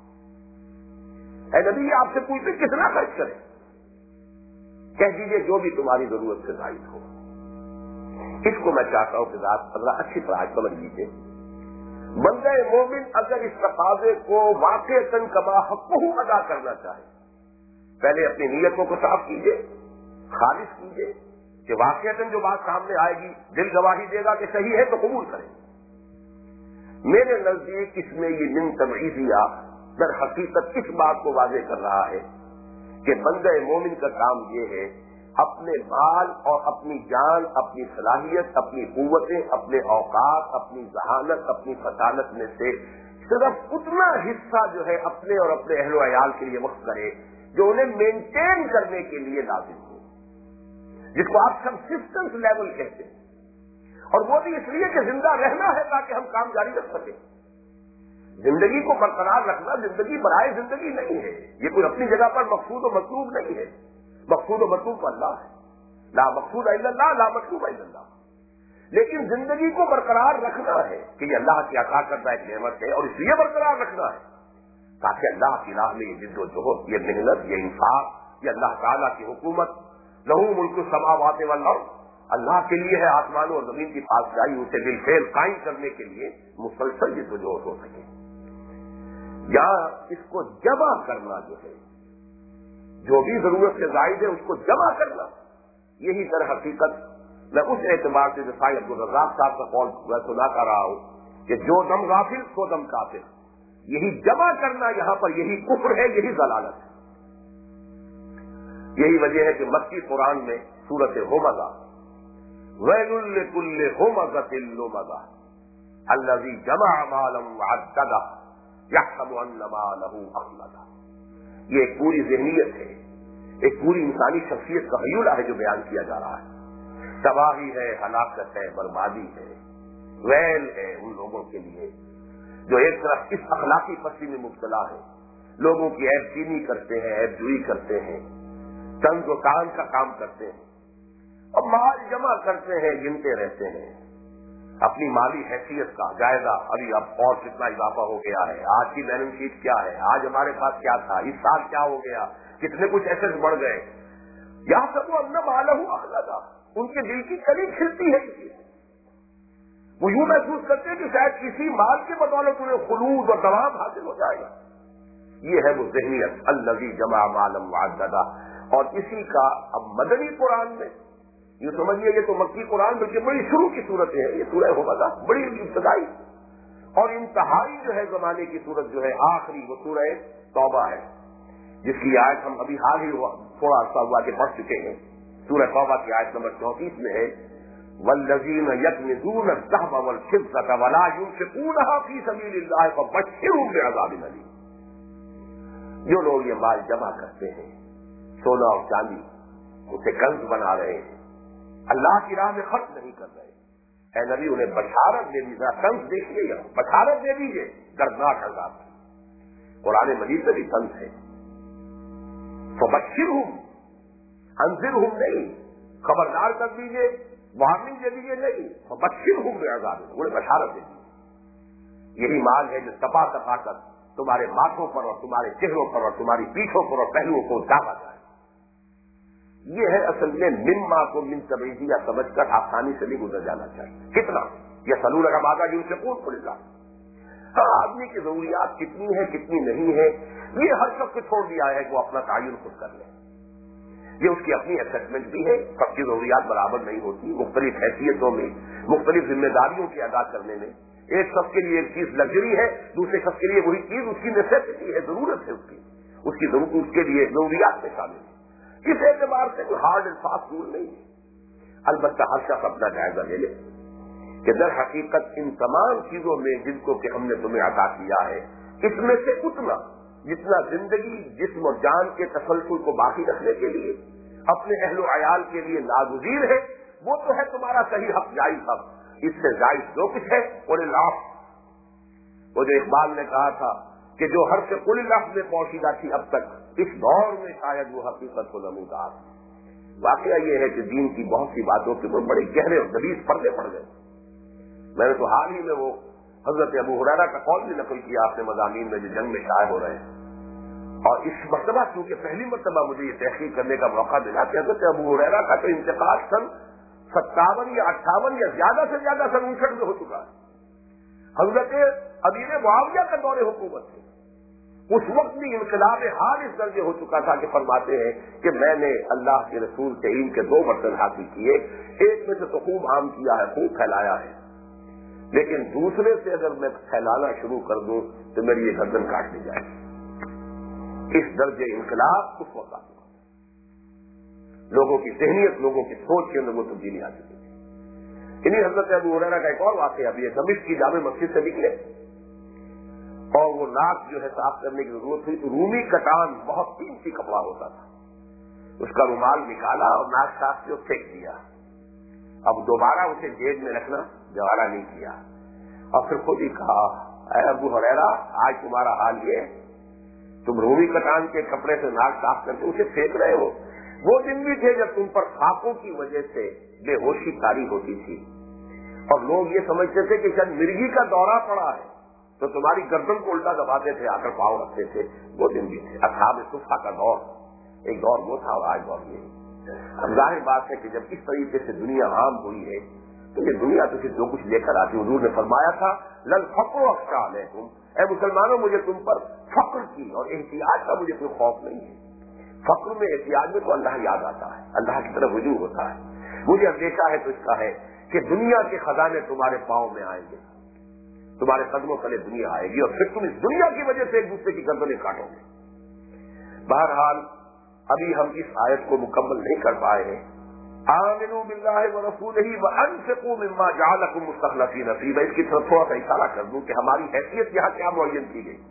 اے نبی آپ سے پوچھتے کتنا خرچ کریں, کہہ دیجئے جو بھی تمہاری ضرورت سے زائد ہو. اس کو میں چاہتا ہوں کہ ذات اللہ اچھی طرح سمجھ لیجیے. بندہ مومن اگر اس تقاضے کو واقعتاً کما حقہ ادا کرنا چاہے, پہلے اپنی نیتوں کو صاف کیجیے, خالص کیجیے کہ واقعتاً جو بات سامنے آئے گی دل گواہی دے گا کہ صحیح ہے تو قبول کریں. میرے نزدیک اس میں یہ من تبعیضیہ در حقیقت اس بات کو واضح کر رہا ہے کہ بندہ مومن کا کام یہ ہے اپنے مال اور اپنی جان, اپنی صلاحیت, اپنی قوتیں, اپنے اوقات, اپنی ذہانت, اپنی فطانت میں سے صرف اتنا حصہ جو ہے اپنے اور اپنے اہل و عیال کے لیے وقف کرے جو انہیں مینٹین کرنے کے لیے لازم ہو, جس کو آپ سبسسٹنس لیول کہتے ہیں. اور وہ بھی اس لیے کہ زندہ رہنا ہے تاکہ ہم کام جاری رکھ سکیں. زندگی کو برقرار رکھنا زندگی برائے زندگی نہیں ہے. یہ کوئی اپنی جگہ پر مقصود و مطلوب نہیں ہے. مقصود و مطلوب اللہ ہے. لا مقصود الا اللہ, لا مطلوب الا اللہ. لیکن زندگی کو برقرار رکھنا ہے کہ یہ اللہ کی عطا کردہ ایک نعمت ہے, اور اس لیے برقرار رکھنا ہے تاکہ اللہ کی راہ میں یہ جد و جہد, یہ محنت, یہ انفاق, یہ اللہ تعالیٰ کی حکومت, لہو ملک السماوات والارض, اللہ کے لیے ہے آسمانوں اور زمین کی پادشاہی, اسے بالفعل قائم کرنے کے لیے مسلسل جد و جہد ہو سکے. یہاں اس کو جمع کرنا جو ہے, جو بھی ضرورت سے زائد ہے اس کو جمع کرنا, یہی در حقیقت میں اس اعتبار سے جیسا عبد الرزاق صاحب کا قول میں سنا کر رہا ہوں کہ جو دم غافل سو دم کافر, یہی جمع کرنا یہاں پر یہی کفر ہے, یہی ضلالت ہے. یہی وجہ ہے کہ مکی قرآن میں سورۃ ہمزہ ویل لکل ہمزۃ لمزہ الذی جمع مالا وعددہ یحسب ان مالہ اخلدہ, یہ ایک پوری ذہنیت ہے, ایک پوری انسانی شخصیت کا حیولہ ہے جو بیان کیا جا رہا ہے. تباہی ہے, ہلاکت ہے, بربادی ہے, ویل ہے ان لوگوں کے لیے جو ایک طرف اس اخلاقی پستی میں مبتلا ہے, لوگوں کی عیب چینی کرتے ہیں, عیب جوئی کرتے ہیں, طنز و تان کا کام کرتے ہیں, اور مال جمع کرتے ہیں, گنتے رہتے ہیں. اپنی مالی حیثیت کا جائزہ ابھی اب اور کتنا اضافہ ہو گیا ہے, آج کی بیلنس شیٹ کیا ہے, آج ہمارے پاس کیا تھا, اس سال کیا ہو گیا, کتنے کچھ ایسے بڑھ گئے. یا سب وہ اپنا مالہ اخلدہ, ان کے دل کی کلی کھلتی ہے. وہ یوں محسوس کرتے ہیں کہ شاید کسی مال کے بدولت انہیں خلود اور دوام حاصل ہو جائے گا. یہ ہے وہ ذہنیت الذی جمع مالا وعددہ. اور اسی کا اب مدنی قرآن میں یہ سمجھیے, یہ تو مکی قرآن بلکہ بڑی شروع کی صورتیں ہیں, یہ سورہ ہمزہ بڑی ابتدائی اور انتہائی جو ہے زمانے کی صورت جو ہے آخری وہ سورہ توبہ ہے, جس کی آیت ہم ابھی حال ہی تھوڑا عرصہ ہوا کے پڑھ چکے ہیں. سورہ توبہ کی آیت نمبر چونتیس میں ہے والذین یکنزون الذهب والفضة ولا ينفقونها في سبیل اللہ فبشرهم بعذاب الیم. جو لوگ یہ مال جمع کرتے ہیں, سونا اور چاندی, اسے کنز بنا رہے ہیں, اللہ کی راہ میں خرچ نہیں کر رہے, اے نبی انہیں بشارت دے دیجیے. طنز دیکھیے, یا بشارت دے دیجیے دردناک عذاب کی. قرآن مجید میں بھی طنز ہے. فبشرہم, انذرہم نہیں, خبردار کر دیجیے, وارننگ دے دیجیے نہیں, فبشرہم بعذاب, انہیں بشارت دے دیجیے. یہی مال ہے جو تپا تپا کر تمہارے ماتھوں پر اور تمہارے چہروں پر اور تمہاری پیٹھوں پر اور پہلوؤں کو دابا جائے. یہ ہے اصل میں مما کو من تبعیضیہ سمجھ کر آسانی سے نہیں گزر جانا چاہیے. کتنا یہ سلول کا مادہ یونفقون قل اللہ. ہاں, آدمی کی ضروریات کتنی ہے کتنی نہیں ہے یہ ہر شخص کو چھوڑ دیا ہے کہ وہ اپنا تعین خود کر لے. یہ اس کی اپنی اسسمنٹ بھی ہے. سب کی ضروریات برابر نہیں ہوتی, مختلف حیثیتوں میں مختلف ذمہ داریوں کی ادا کرنے میں ایک شخص کے لیے ایک چیز لگژری ہے, دوسرے شخص کے لیے وہی چیز اس کی نیسیسٹی ہے, ضرورت ہے اس کی. اس کی ضرورت اس کے لیے ضروریات میں شامل ہے. اس اعتبار سے کوئی ہارڈ اینڈ فاسٹ رول نہیں ہے. البتہ ہر شخص اپنا جائزہ لے لے کہ در حقیقت ان تمام چیزوں میں جن کو کہ ہم نے تمہیں عطا کیا ہے، اس میں سے اتنا جتنا زندگی جسم اور جان کے تسلسل کو باقی رکھنے کے لیے اپنے اہل و عیال کے لیے ناگزیر ہے، وہ تو ہے تمہارا صحیح حق، جائز حق. اس سے زائد جو کچھ ہے قل اللہ، وہ جو اقبال نے کہا تھا کہ جو ہر سے قل اللہ میں پوشیدہ تھی اب تک، اس دور میں شاید وہ حقیقت کو نمودار. واقعہ یہ ہے کہ دین کی بہت سی باتوں کے اوپر بڑے گہرے اور غلیظ پردے پڑ گئے. میں نے تو حال ہی میں وہ حضرت ابو ہریرہ کا قول بھی نقل کیا اپنے مضامین میں جو جنگ میں شائع ہو رہے ہیں. اور اس مرتبہ چونکہ پہلی مرتبہ مجھے یہ تحقیق کرنے کا موقع ملا کہ حضرت ابو ہریرہ کا تو انتقال سن ستاون یا اٹھاون یا زیادہ سے زیادہ سن انسٹھ میں ہو چکا ہے. حضرت امیر معاویہ کا دور حکومت ہے. اس وقت بھی انقلاب حال اس درجے ہو چکا تھا کہ فرماتے ہیں کہ میں نے اللہ کے رسول سے ان کے دو برتن حاصل کیے، ایک میں سے تو خوب عام کیا ہے، خوب پھیلایا ہے، لیکن دوسرے سے اگر میں پھیلانا شروع کر دوں تو میری یہ گردن کاٹ دی جائے. اس درجے انقلاب اس وقت آ چکا، لوگوں کی ذہنیت، لوگوں کی سوچ کے اندر وہ تبدیلی آ چکی تھی. انہیں حضرت ابو ہریرہ کا ایک اور واقعہ بھی ہے. دمشق کی جامع مسجد سے نکلے اور وہ ناک جو ہے صاف کرنے کی ضرورت ہوئی تو رومی کٹان بہت قیمتی کپڑا ہوتا تھا، اس کا رومال نکالا اور ناک صاف سے پھینک دیا. اب دوبارہ اسے جیب میں رکھنا گوارا نہیں کیا اور پھر خود ہی کہا اے ابو ہریرہ آج تمہارا حال یہ، تم رومی کٹان کے کپڑے سے ناک صاف کر کے اسے پھینک رہے ہو. وہ دن بھی تھے جب تم پر خاکوں کی وجہ سے بے ہوشی طاری ہوتی تھی اور لوگ یہ سمجھتے تھے کہ شاید مرغی کا دورہ پڑا ہے تو تمہاری گردن کو الٹا دباتے تھے، آ کر پاؤں رکھتے تھے. وہ دن بھی تھے. اصحاب صفہ کا دور ایک دور وہ تھا اور آج دور یہ. اب ظاہر بات ہے کہ جب اس طریقے سے دنیا عام ہوئی ہے تو یہ دنیا تو جو کچھ لے کر آتی. حضور نے فرمایا تھا لن فقر اخشى علیکم، اے مسلمانوں مجھے تم پر فقر کی اور احتیاج کا مجھے کوئی خوف نہیں ہے. فقر میں احتیاج میں تو اللہ یاد آتا ہے، اللہ کی طرف رجوع ہوتا ہے. مجھے اندیشہ ہے تو اس کا ہے کہ دنیا کے خزانے تمہارے پاؤں میں آئیں گے، تمہارے قدموں تلے دنیا آئے گی اور پھر تم اس دنیا کی وجہ سے ایک دوسرے کی گردنیں کاٹو گے. بہرحال ابھی ہم اس آیت کو مکمل نہیں کر پائے ہیں. آمنوا باللہ ورسولہ وانفقوا مما جعلکم مستخلفین فیہ. اس کی طرف تھوڑا سا اشارہ کر دوں کہ ہماری حیثیت یہاں کیا معین کی گئی.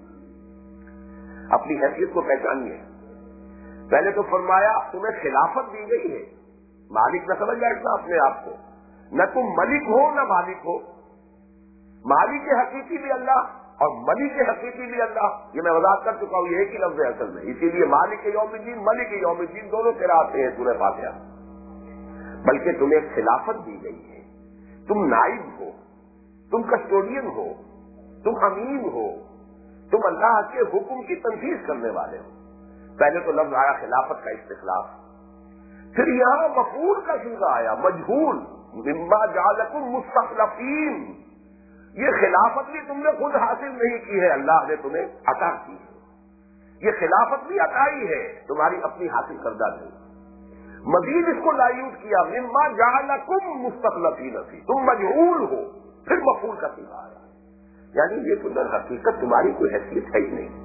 اپنی حیثیت کو پہچانیے. پہلے تو فرمایا تمہیں خلافت دی گئی ہے، مالک نہ سمجھ بیٹھنا اپنے آپ کو، نہ تم ملک ہو نہ مالک ہو. مالک حقیقی بھی اللہ اور ملک حقیقی بھی اللہ. یہ میں وضاحت کر چکا ہوں، یہ ایک ہی لفظ ہے اصل میں. اسی لیے مالک یوم الدین، ملک یوم الدین دونوں قراءتیں ہیں سورہ فاتحہ. بلکہ تمہیں خلافت دی گئی ہے، تم نائب ہو، تم کسٹوڈین ہو، تم امین ہو، تم اللہ کے حکم کی تنفیذ کرنے والے ہو. پہلے تو لفظ آیا خلافت کا استخلاف، پھر یہاں مفعول کا صیغہ آیا مجہول، مما جعلکم مستخلفین. یہ خلافت بھی تم نے خود حاصل نہیں کی ہے، اللہ نے تمہیں عطا کی ہے. یہ خلافت بھی عطائی ہے، تمہاری اپنی حاصل کردہ نہیں. مزید اس کو لایوٹ کیا مما جعلکم مستخلفین فی، تم مجہول ہو، پھر مفعول کا صیغہ آیا. یعنی یہ تو در حقیقت تمہاری کوئی حیثیت ہے ہی نہیں.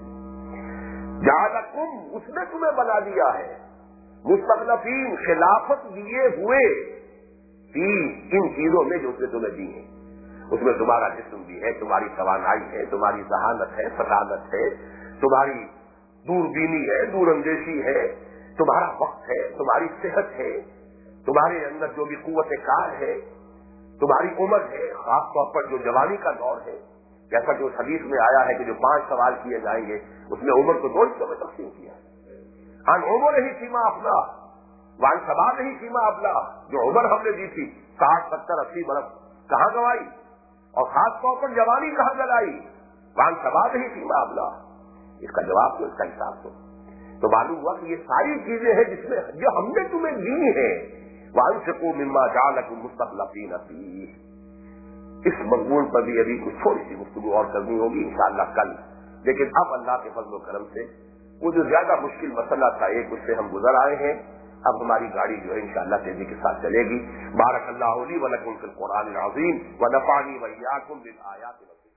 جعلکم اس نے تمہیں بنا دیا ہے، مستخلفین خلافت دیے ہوئے فی ان چیزوں میں جو اس نے تمہیں دی ہیں. اس میں تمہارا جسم بھی ہے، تمہاری توانائی ہے، تمہاری ذہانت ہے، فطانت ہے، تمہاری دور بینی ہے، دور اندیشی ہے، تمہارا وقت ہے، تمہاری صحت ہے، تمہارے اندر جو بھی قوت کار ہے، تمہاری عمر ہے، خاص طور پر جو جوانی کا دور ہے. جیسا کہ اس حدیث میں آیا ہے کہ جو پانچ سوال کیے جائیں گے اس میں عمر کو دو حصوں میں تقسیم کیا ہے. ان عمر ہی سیما افلا وان سوال ہی سیما افلا. جو عمر ہم نے دی تھی ساٹھ ستر اسی برس کہاں گوائی، اور خاص طور پر جوانی کہاں گلائی، وان سوال ہی سیما افلا. اس کا جواب تو اس کا حساب تو تو معلوم ہوا کہ یہ ساری چیزیں ہیں جس میں جو ہم نے تمہیں دی ہیں. وانفقوا مما جعلکم مستخلفین فیہ. اس مضمون پر بھی ابھی کچھ تھوڑی سی گفتگو اور کرنی ہوگی انشاءاللہ کل. لیکن اب اللہ کے فضل و کرم سے وہ جو زیادہ مشکل مسئلہ تھا ایک اس سے ہم گزر آئے ہیں. اب ہماری گاڑی جو ہے انشاءاللہ تیزی کے ساتھ چلے گی. بارک اللہ لی ولکم فی القرآن العظیم ونفعنی وإیاکم بالآیات.